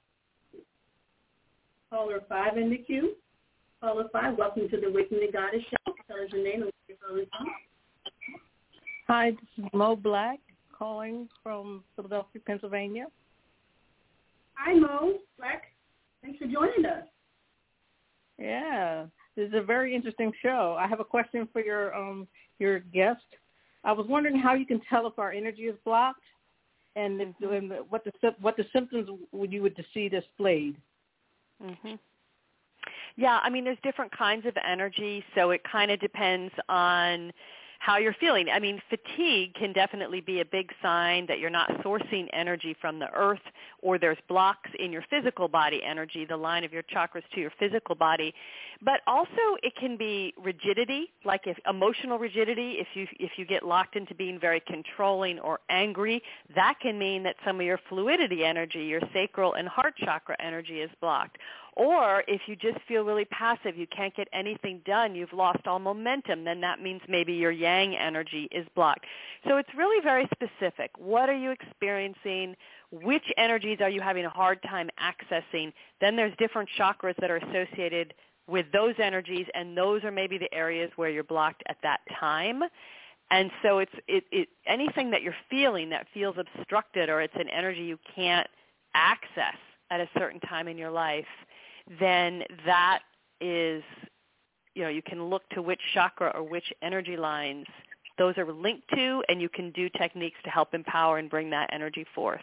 caller 5 in the queue. Caller 5, welcome to the Waking the Goddess show. Tell us your name and where you're calling from. Hi, this is Mo Black calling from Philadelphia, Pennsylvania. Hi, Mo Black. Thanks for joining us. Yeah, this is a very interesting show. I have a question for your guest. I was wondering how you can tell if our energy is blocked, and what the symptoms you would see displayed. Mm-hmm. Yeah, I mean, there's different kinds of energy, so it kind of depends on how you're feeling. I mean, fatigue can definitely be a big sign that you're not sourcing energy from the earth, or there's blocks in your physical body energy, the line of your chakras to your physical body. But also it can be rigidity, like emotional rigidity. If you get locked into being very controlling or angry, that can mean that some of your fluidity energy, your sacral and heart chakra energy is blocked. Or if you just feel really passive, you can't get anything done, you've lost all momentum, then that means maybe your yang energy is blocked. So it's really very specific. What are you experiencing? Which energies are you having a hard time accessing? Then there's different chakras that are associated with those energies, and those are maybe the areas where you're blocked at that time. And so it's anything that you're feeling that feels obstructed, or it's an energy you can't access at a certain time in your life, then that is, you know, you can look to which chakra or which energy lines those are linked to, and you can do techniques to help empower and bring that energy forth.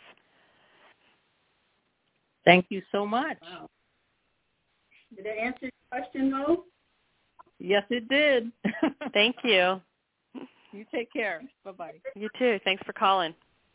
Thank you so much. Wow. Did that answer your question, Mo? Yes, it did. Thank you. You take care. Bye-bye. You too. Thanks for calling.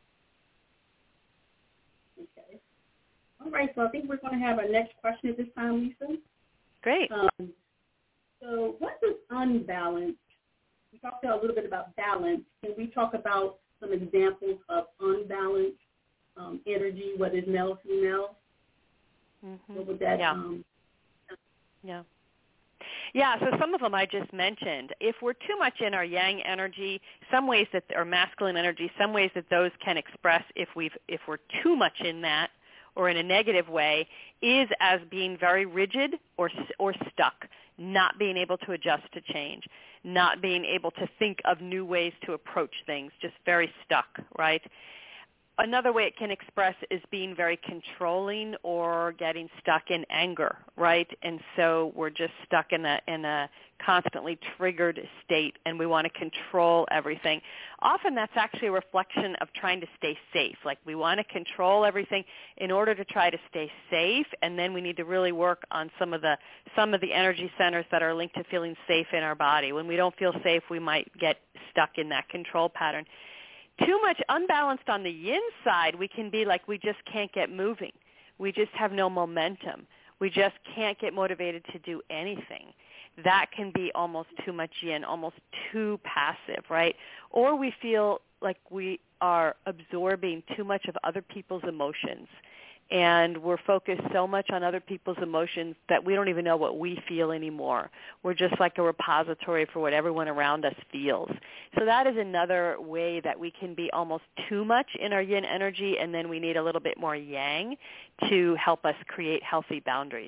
Okay. All right, so I think we're going to have our next question at this time, Lisa. Great. So what is unbalanced? We talked a little bit about balance. Can we talk about some examples of unbalanced energy, whether it's male or female? Mm-hmm. What would that? Yeah. Yeah, so some of them I just mentioned. If we're too much in our yang energy, some ways that our masculine energy, some ways that those can express if we're too much in that or in a negative way is as being very rigid or stuck, not being able to adjust to change, not being able to think of new ways to approach things, just very stuck, right? Another way it can express is being very controlling or getting stuck in anger, right? And so we're just stuck in a constantly triggered state, and we want to control everything. Often that's actually a reflection of trying to stay safe. Like we want to control everything in order to try to stay safe, and then we need to really work on some of the energy centers that are linked to feeling safe in our body. When we don't feel safe, we might get stuck in that control pattern. Too much unbalanced on the yin side, we can be like we just can't get moving. We just have no momentum. We just can't get motivated to do anything. That can be almost too much yin, almost too passive, right? Or we feel like we are absorbing too much of other people's emotions, and we're focused so much on other people's emotions that we don't even know what we feel anymore. We're just like a repository for what everyone around us feels. So that is another way that we can be almost too much in our yin energy, and then we need a little bit more yang to help us create healthy boundaries.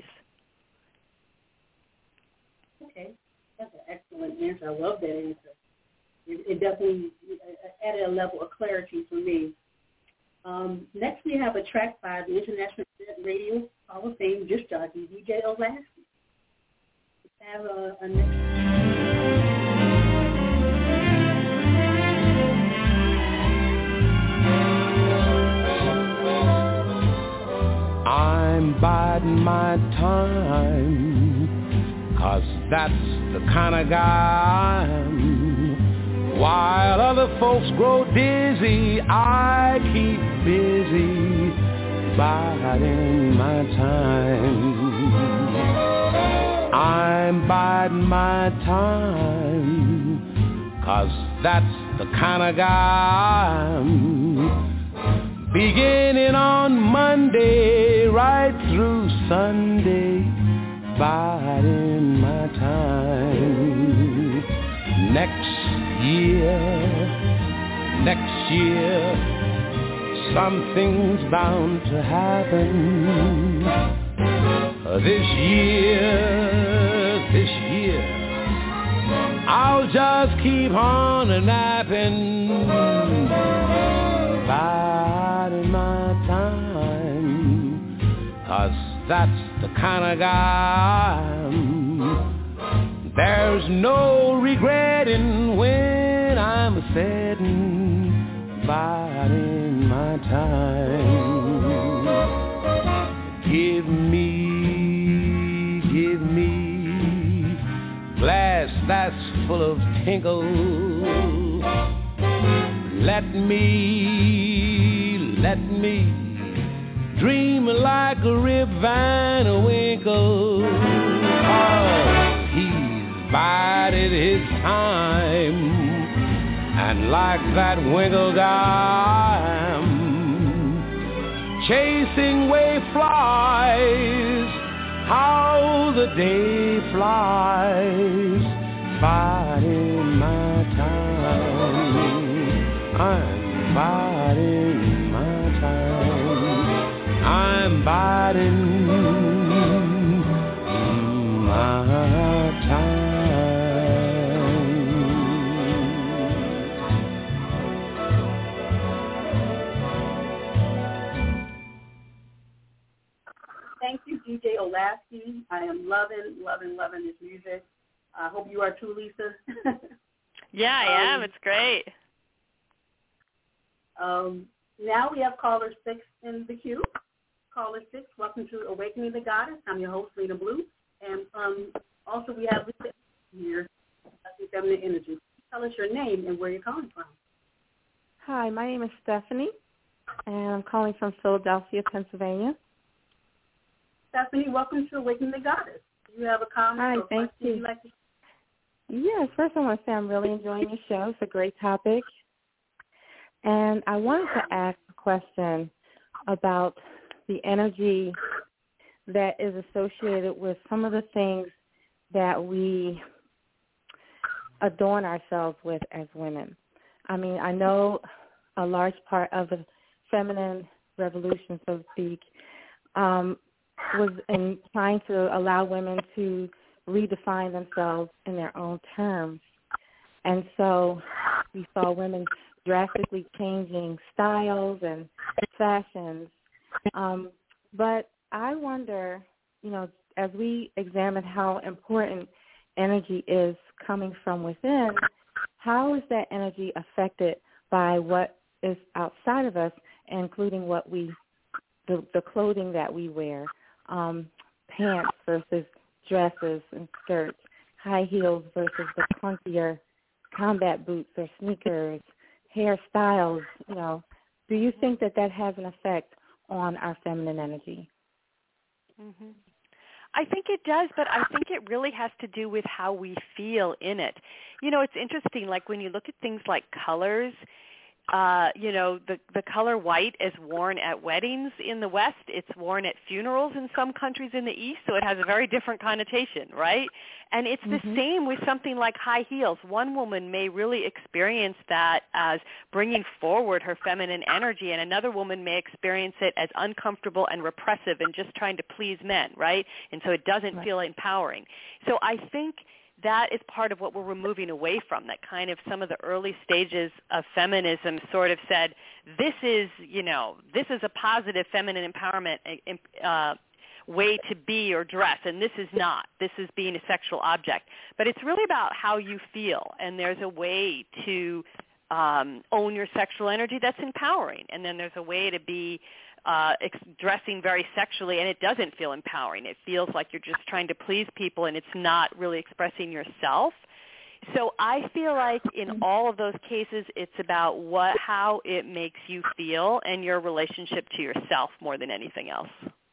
Okay, that's an excellent answer. I love that answer. It definitely added a level of clarity for me. Next, we have a track by the International Radio Hall of Fame disc jockey, DJ Olasky. We have a next. I'm biding my time, 'cause that's the kind of guy I am. While other folks grow dizzy, I keep busy biding my time. I'm biding my time, 'cause that's the kind of guy I am. Beginning on Monday, right through Sunday, biding my time. Next year, something's bound to happen. This year, I'll just keep on napping, biding my time, 'cause that's the kind of guy I'm. There's no regretting when I'm sitting, biding my time. Give me glass that's full of tinkle. Let me dream like a Rip Van Winkle. Oh, he's bided his time, and like that Winkle guy, I'm chasing way flies. How the day flies, biding my time. I'm biding my time. I'm biding my time. Thank you, DJ Olasky. I am loving his music. I hope you are too, Lisa. Yeah, I am. It's great. Now we have caller 6 in the queue. Caller 6, welcome to Awakening the Goddess. I'm your host, Lena Blue. And also we have Lisa here, Feminine Energy. Tell us your name and where you're calling from. Hi, my name is Stephanie, and I'm calling from Philadelphia, Pennsylvania. Stephanie, welcome to Awakening the Goddess. Do you have a comment? Hi, thank you. Like to... Yes, first I want to say I'm really enjoying your show. It's a great topic. And I wanted to ask a question about the energy that is associated with some of the things that we adorn ourselves with as women. I mean, I know a large part of the feminine revolution, so to speak, was in trying to allow women to redefine themselves in their own terms. And so we saw women drastically changing styles and fashions. But I wonder, as we examine how important energy is coming from within, how is that energy affected by what is outside of us, including what the clothing that we wear, pants versus dresses and skirts, high heels versus the clunkier combat boots or sneakers, hairstyles, do you think that has an effect on our feminine energy? Mm-hmm. I think it does, but I think it really has to do with how we feel in it. It's interesting, like when you look at things like colors, the color white is worn at weddings in the West. It's worn at funerals in some countries in the East, so it has a very different connotation, right? And it's the same with something like high heels. One woman may really experience that as bringing forward her feminine energy, and another woman may experience it as uncomfortable and repressive and just trying to please men, right? And so it doesn't feel empowering. So I think that is part of what we're moving away from, that kind of some of the early stages of feminism sort of said, this is a positive feminine empowerment way to be or dress, and this is not. This is being a sexual object. But it's really about how you feel, and there's a way to own your sexual energy that's empowering, and then there's a way to be dressing very sexually, and it doesn't feel empowering. It feels like you're just trying to please people, and it's not really expressing yourself. So I feel like in all of those cases, it's about how it makes you feel and your relationship to yourself more than anything else.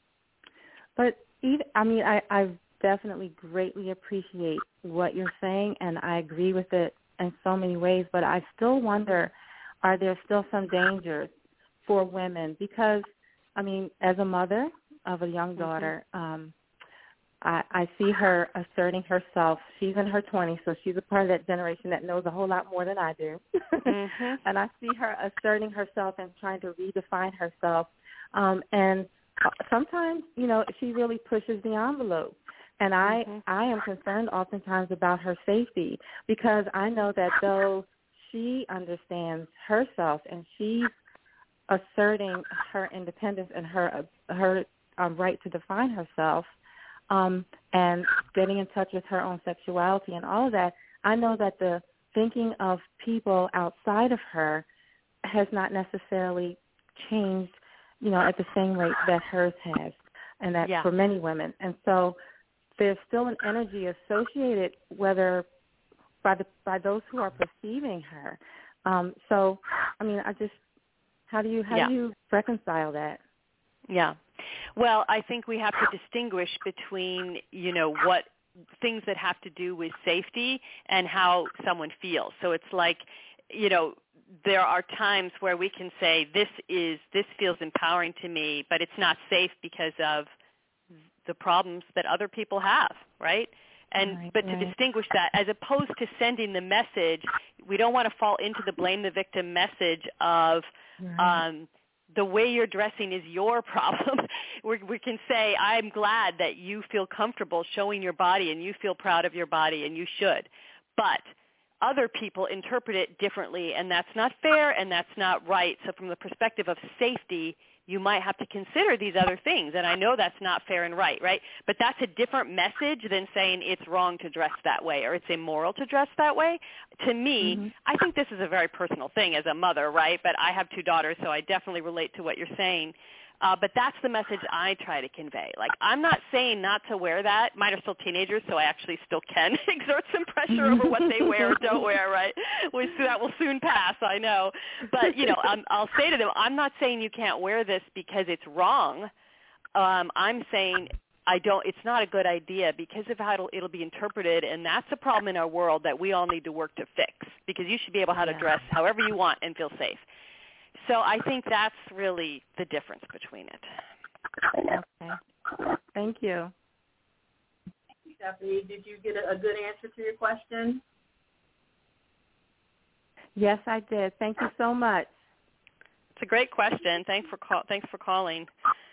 But I definitely greatly appreciate what you're saying, and I agree with it in so many ways, but I still wonder, are there still some dangers for women? Because as a mother of a young daughter, I see her asserting herself. She's in her 20s, so she's a part of that generation that knows a whole lot more than I do. And I see her asserting herself and trying to redefine herself. And sometimes, she really pushes the envelope. And I am concerned oftentimes about her safety, because I know that though she understands herself and she's asserting her independence and her right to define herself, and getting in touch with her own sexuality and all of that, I know that the thinking of people outside of her has not necessarily changed, at the same rate that hers has, and that's for many women. And so there's still an energy associated, whether by those who are perceiving her. How do you reconcile that? Yeah. Well, I think we have to distinguish between, what things that have to do with safety and how someone feels. So it's like, there are times where we can say this feels empowering to me, but it's not safe because of the problems that other people have, right? But to distinguish that, as opposed to sending the message, we don't want to fall into the blame the victim message of the way you're dressing is your problem. We can say, I'm glad that you feel comfortable showing your body and you feel proud of your body, and you should. But other people interpret it differently, and that's not fair and that's not right. So from the perspective of safety, you might have to consider these other things. And I know that's not fair and right? But that's a different message than saying it's wrong to dress that way or it's immoral to dress that way. To me, I think this is a very personal thing as a mother, right? But I have 2 daughters, so I definitely relate to what you're saying. But that's the message I try to convey. Like, I'm not saying not to wear that. Mine are still teenagers, so I actually still can exert some pressure over what they wear or don't wear, right? That will soon pass, I know. But, I'll say to them, I'm not saying you can't wear this because it's wrong. I'm saying it's not a good idea because of how it'll be interpreted, and that's a problem in our world that we all need to work to fix, because you should be able to dress however you want and feel safe. So I think that's really the difference between it. Okay. Thank you. Stephanie. Did you get a good answer to your question? Yes, I did. Thank you so much. It's a great question. Thanks for calling.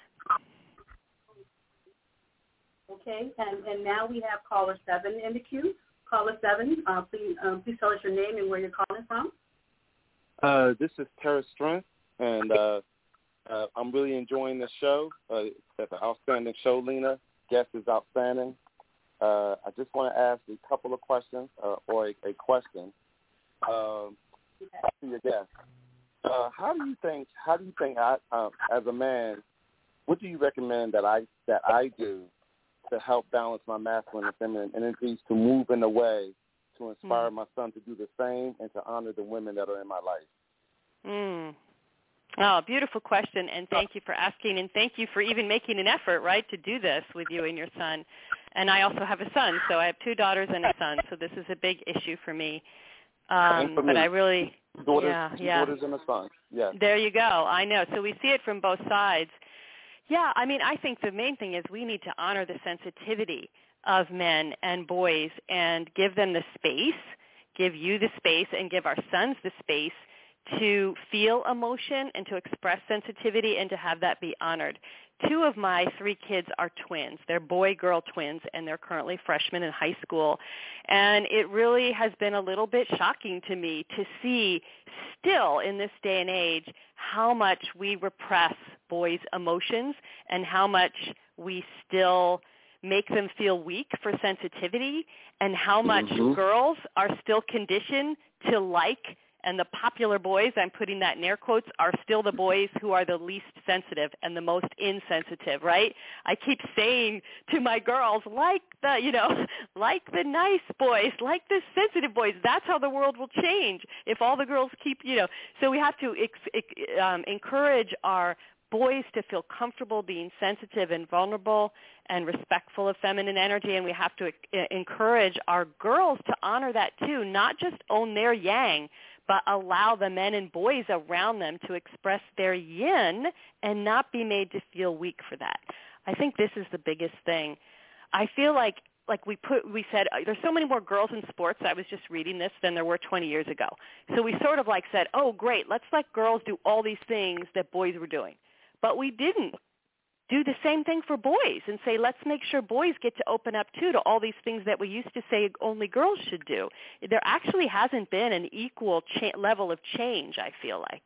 Okay, and now we have caller 7 in the queue. Caller 7, please tell us your name and where you're calling from. This is Terra Strength, and I'm really enjoying the show. It's an outstanding show, Lena. Guest is outstanding. I just want to ask a couple of questions, or a question to your guest. How do you think I, as a man, what do you recommend that I do to help balance my masculine and feminine energies, to move in a way to inspire my son to do the same and to honor the women that are in my life? Oh, beautiful question, and thank you for asking, and thank you for even making an effort, right, to do this with you and your son. And I also have a son, so I have 2 daughters and a son, so this is a big issue for me. But I really, two daughters and a son. Yeah. There you go. I know. So we see it from both sides. Yeah, I mean, I think the main thing is we need to honor the sensitivity of men and boys and give them the space, give you the space, and give our sons the space to feel emotion and to express sensitivity and to have that be honored. 2 of my 3 kids are twins. They're boy-girl twins, and they're currently freshmen in high school. And it really has been a little bit shocking to me to see still in this day and age how much we repress boys' emotions and how much we still make them feel weak for sensitivity, and how much girls are still conditioned to like, and the popular boys, I'm putting that in air quotes, are still the boys who are the least sensitive and the most insensitive, right? I keep saying to my girls, like the nice boys, like the sensitive boys. That's how the world will change if all the girls keep, So we have to encourage our boys to feel comfortable being sensitive and vulnerable and respectful of feminine energy, and we have to encourage our girls to honor that too, not just own their yang, but allow the men and boys around them to express their yin and not be made to feel weak for that. I think this is the biggest thing. I feel like we said there's so many more girls in sports, I was just reading this, than there were 20 years ago. So we sort of said, oh, great, let's let girls do all these things that boys were doing. But we didn't do the same thing for boys and say, let's make sure boys get to open up too to all these things that we used to say only girls should do. There actually hasn't been an equal level of change, I feel like.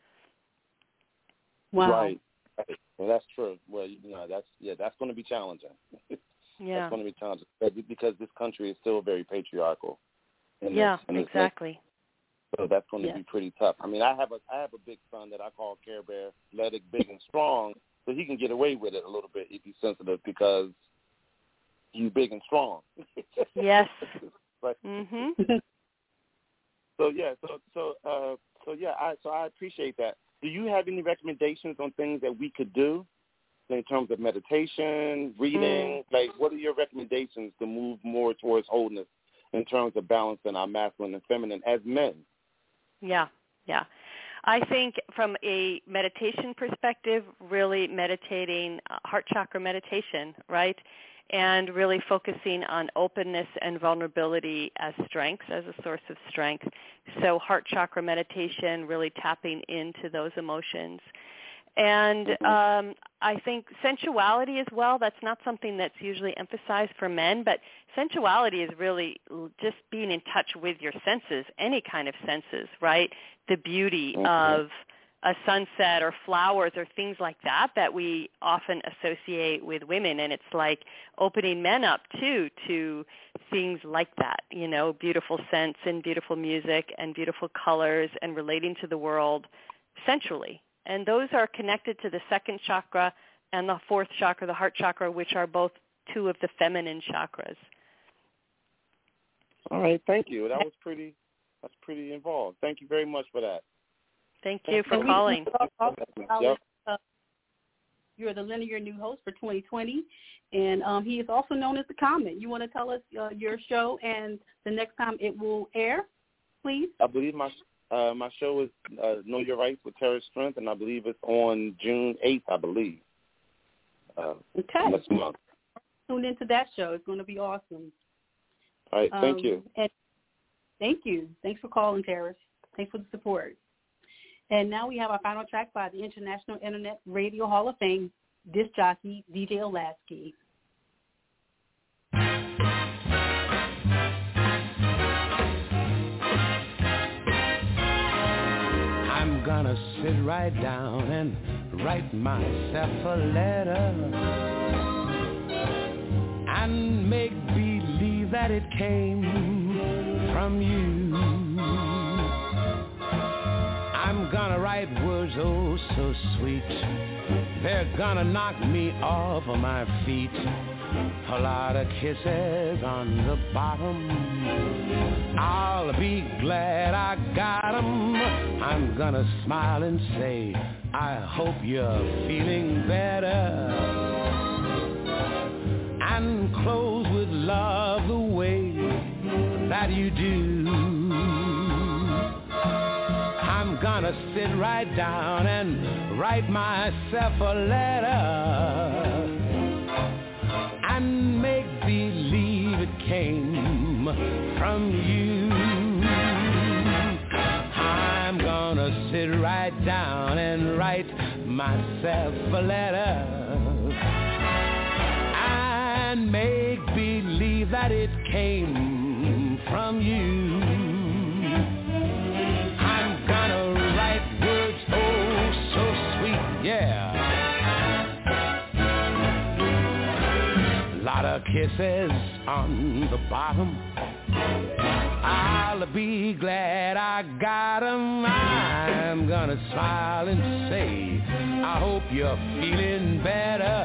Wow. Right. Well, that's true. Well, that's going to be challenging. Yeah. That's going to be challenging because this country is still very patriarchal. Exactly. So that's going to be pretty tough. I mean, I have a big son that I call Care Bear, athletic, big and strong, so he can get away with it a little bit if he's sensitive because he's big and strong. Yes. But, So I appreciate that. Do you have any recommendations on things that we could do in terms of meditation, reading? What are your recommendations to move more towards wholeness in terms of balancing our masculine and feminine as men? Yeah. I think from a meditation perspective, really meditating, heart chakra meditation, right? And really focusing on openness and vulnerability as strengths, as a source of strength. So heart chakra meditation, really tapping into those emotions. And I think sensuality as well, that's not something that's usually emphasized for men, but sensuality is really just being in touch with your senses, any kind of senses, right? The beauty of a sunset or flowers or things like that we often associate with women. And it's like opening men up, too, to things like that, beautiful scents and beautiful music and beautiful colors and relating to the world sensually. And those are connected to the second chakra and the fourth chakra, the heart chakra, which are both 2 of the feminine chakras. All right, thank you. That's pretty involved. Thank you very much for that. Thank you for calling. You're the linear new host for 2020, and he is also known as The Comment. You want to tell us your show and the next time it will air, please? I believe my show is Know Your Rights with Terra Strength, and I believe it's on June 8th, I believe. Okay. Next month. tune into that show. It's going to be awesome. All right, thank you. And thank you. Thanks for calling, Terrace. Thanks for the support. And now we have our final track by the International Internet Radio Hall of Fame disc jockey, DJ Olasky. I'm gonna sit right down and write myself a letter and make believe that it came from you. I'm gonna write words oh so sweet, they're gonna knock me off of my feet. A lot of kisses on the bottom, I'll be glad I got 'em. I'm gonna smile and say, I hope you're feeling better, and close with love the way that you do. I'm gonna sit right down and write myself a letter and make believe it came from you. I'm gonna sit right down and write myself a letter and make believe that it came from you. I'm gonna write words oh so sweet, yeah. Lot of kisses on the bottom, I'll be glad I got 'em. I'm gonna smile and say, I hope you're feeling better,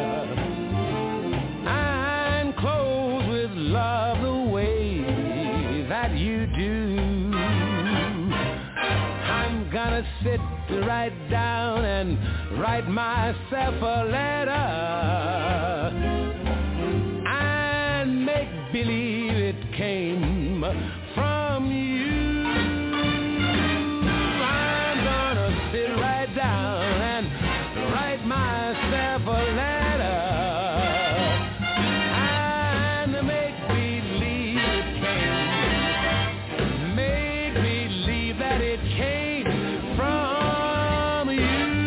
and close with love the way that you do. I'm gonna sit right down and write myself a letter and make believe it came from you. I'm gonna sit right down and write myself a letter and make believe it came, make believe that it came from you.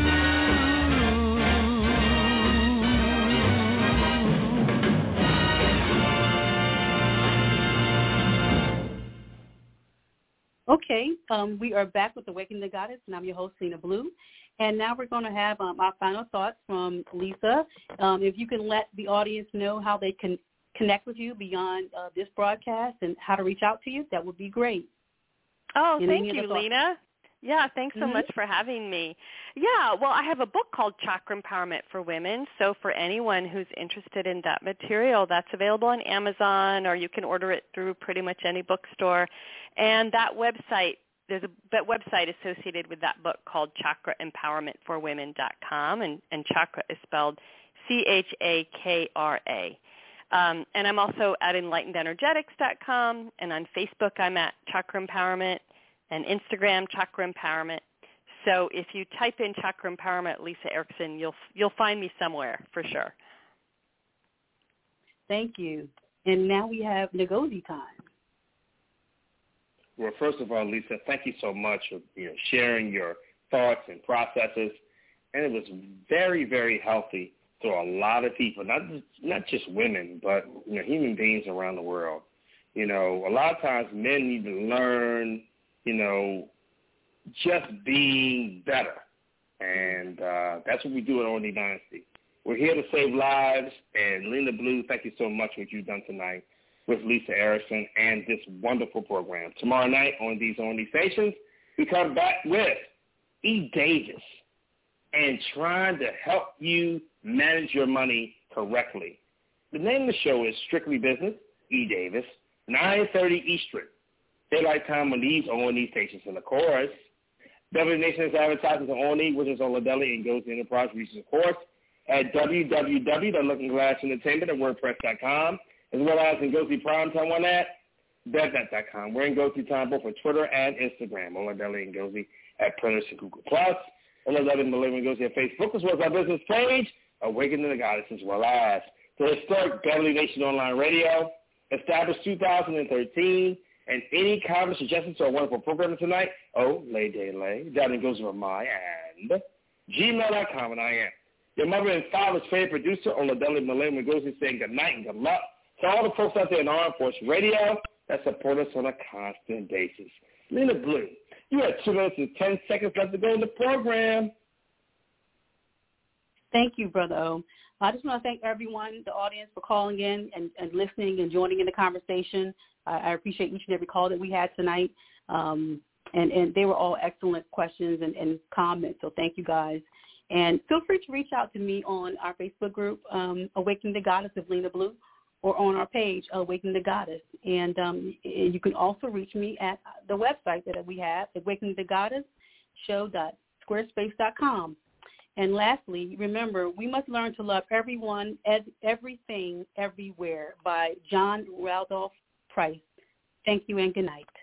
Okay, we are back with Awakening the Goddess, and I'm your host, Lena Blue. And now we're going to have our final thoughts from Lisa. If you can let the audience know how they can connect with you beyond this broadcast and how to reach out to you, that would be great. Oh, thank you, Lena. Yeah, thanks so much for having me. Yeah, well, I have a book called Chakra Empowerment for Women. So for anyone who's interested in that material, that's available on Amazon, or you can order it through pretty much any bookstore. And that website, there's a website associated with that book called chakraempowermentforwomen.com, and chakra is spelled Chakra. And I'm also at enlightenedenergetics.com, and on Facebook I'm at Chakra Empowerment, and Instagram, Chakra Empowerment. So if you type in Chakra Empowerment, Lisa Erickson, you'll find me somewhere for sure. Thank you. And now we have Ngozi time. Well, first of all, Lisa, thank you so much for sharing your thoughts and processes. And it was very, very healthy to a lot of people, not just women, but human beings around the world. A lot of times men need to learn just being better. And that's what we do at O&E Dynasty. We're here to save lives. And Lena Blue, thank you so much for what you've done tonight with Lisa Erickson and this wonderful program. Tomorrow night on these O&E stations, we come back with E. Davis and trying to help you manage your money correctly. The name of the show is Strictly Business, E. Davis, 9:30 Eastern Daylight Time on these O&E stations. And, of course, W Nation is advertising on O&E, which is on Ladelli and Ngozi Enterprise, reaches, of course, at www.lookingglass.entertainment@wordpress.com, as well as Ngozi Primetime on that, Bev.com. We're in Ngozi Time both for Twitter and Instagram, Ladelli and Ngozi at Prentice and Google+, Ladelli and Ngozi at Facebook, as well as our business page, Awakening the Goddess, as well as the historic Beverly Nation Online Radio, established 2013, and any comments, suggestions to our wonderful program tonight, that goes over my and gmail.com, and I am your mother and father's favorite producer, Oladeli Malay Ngozi, saying good night and good luck to all the folks out there in Armed Force Radio that support us on a constant basis. Lena Blue, you have 2 minutes and 10 seconds left to go in the program. Thank you, Brother O. I just want to thank everyone, the audience, for calling in and listening and joining in the conversation. I appreciate each and every call that we had tonight, and they were all excellent questions and comments, so thank you guys. And feel free to reach out to me on our Facebook group, Awakening the Goddess of Lena Blue, or on our page, Awakening the Goddess. And you can also reach me at the website that we have, awakeningthegoddessshow.squarespace.com. And lastly, remember, we must learn to love everyone, everything, everywhere by John Randolph Price. Thank you and good night.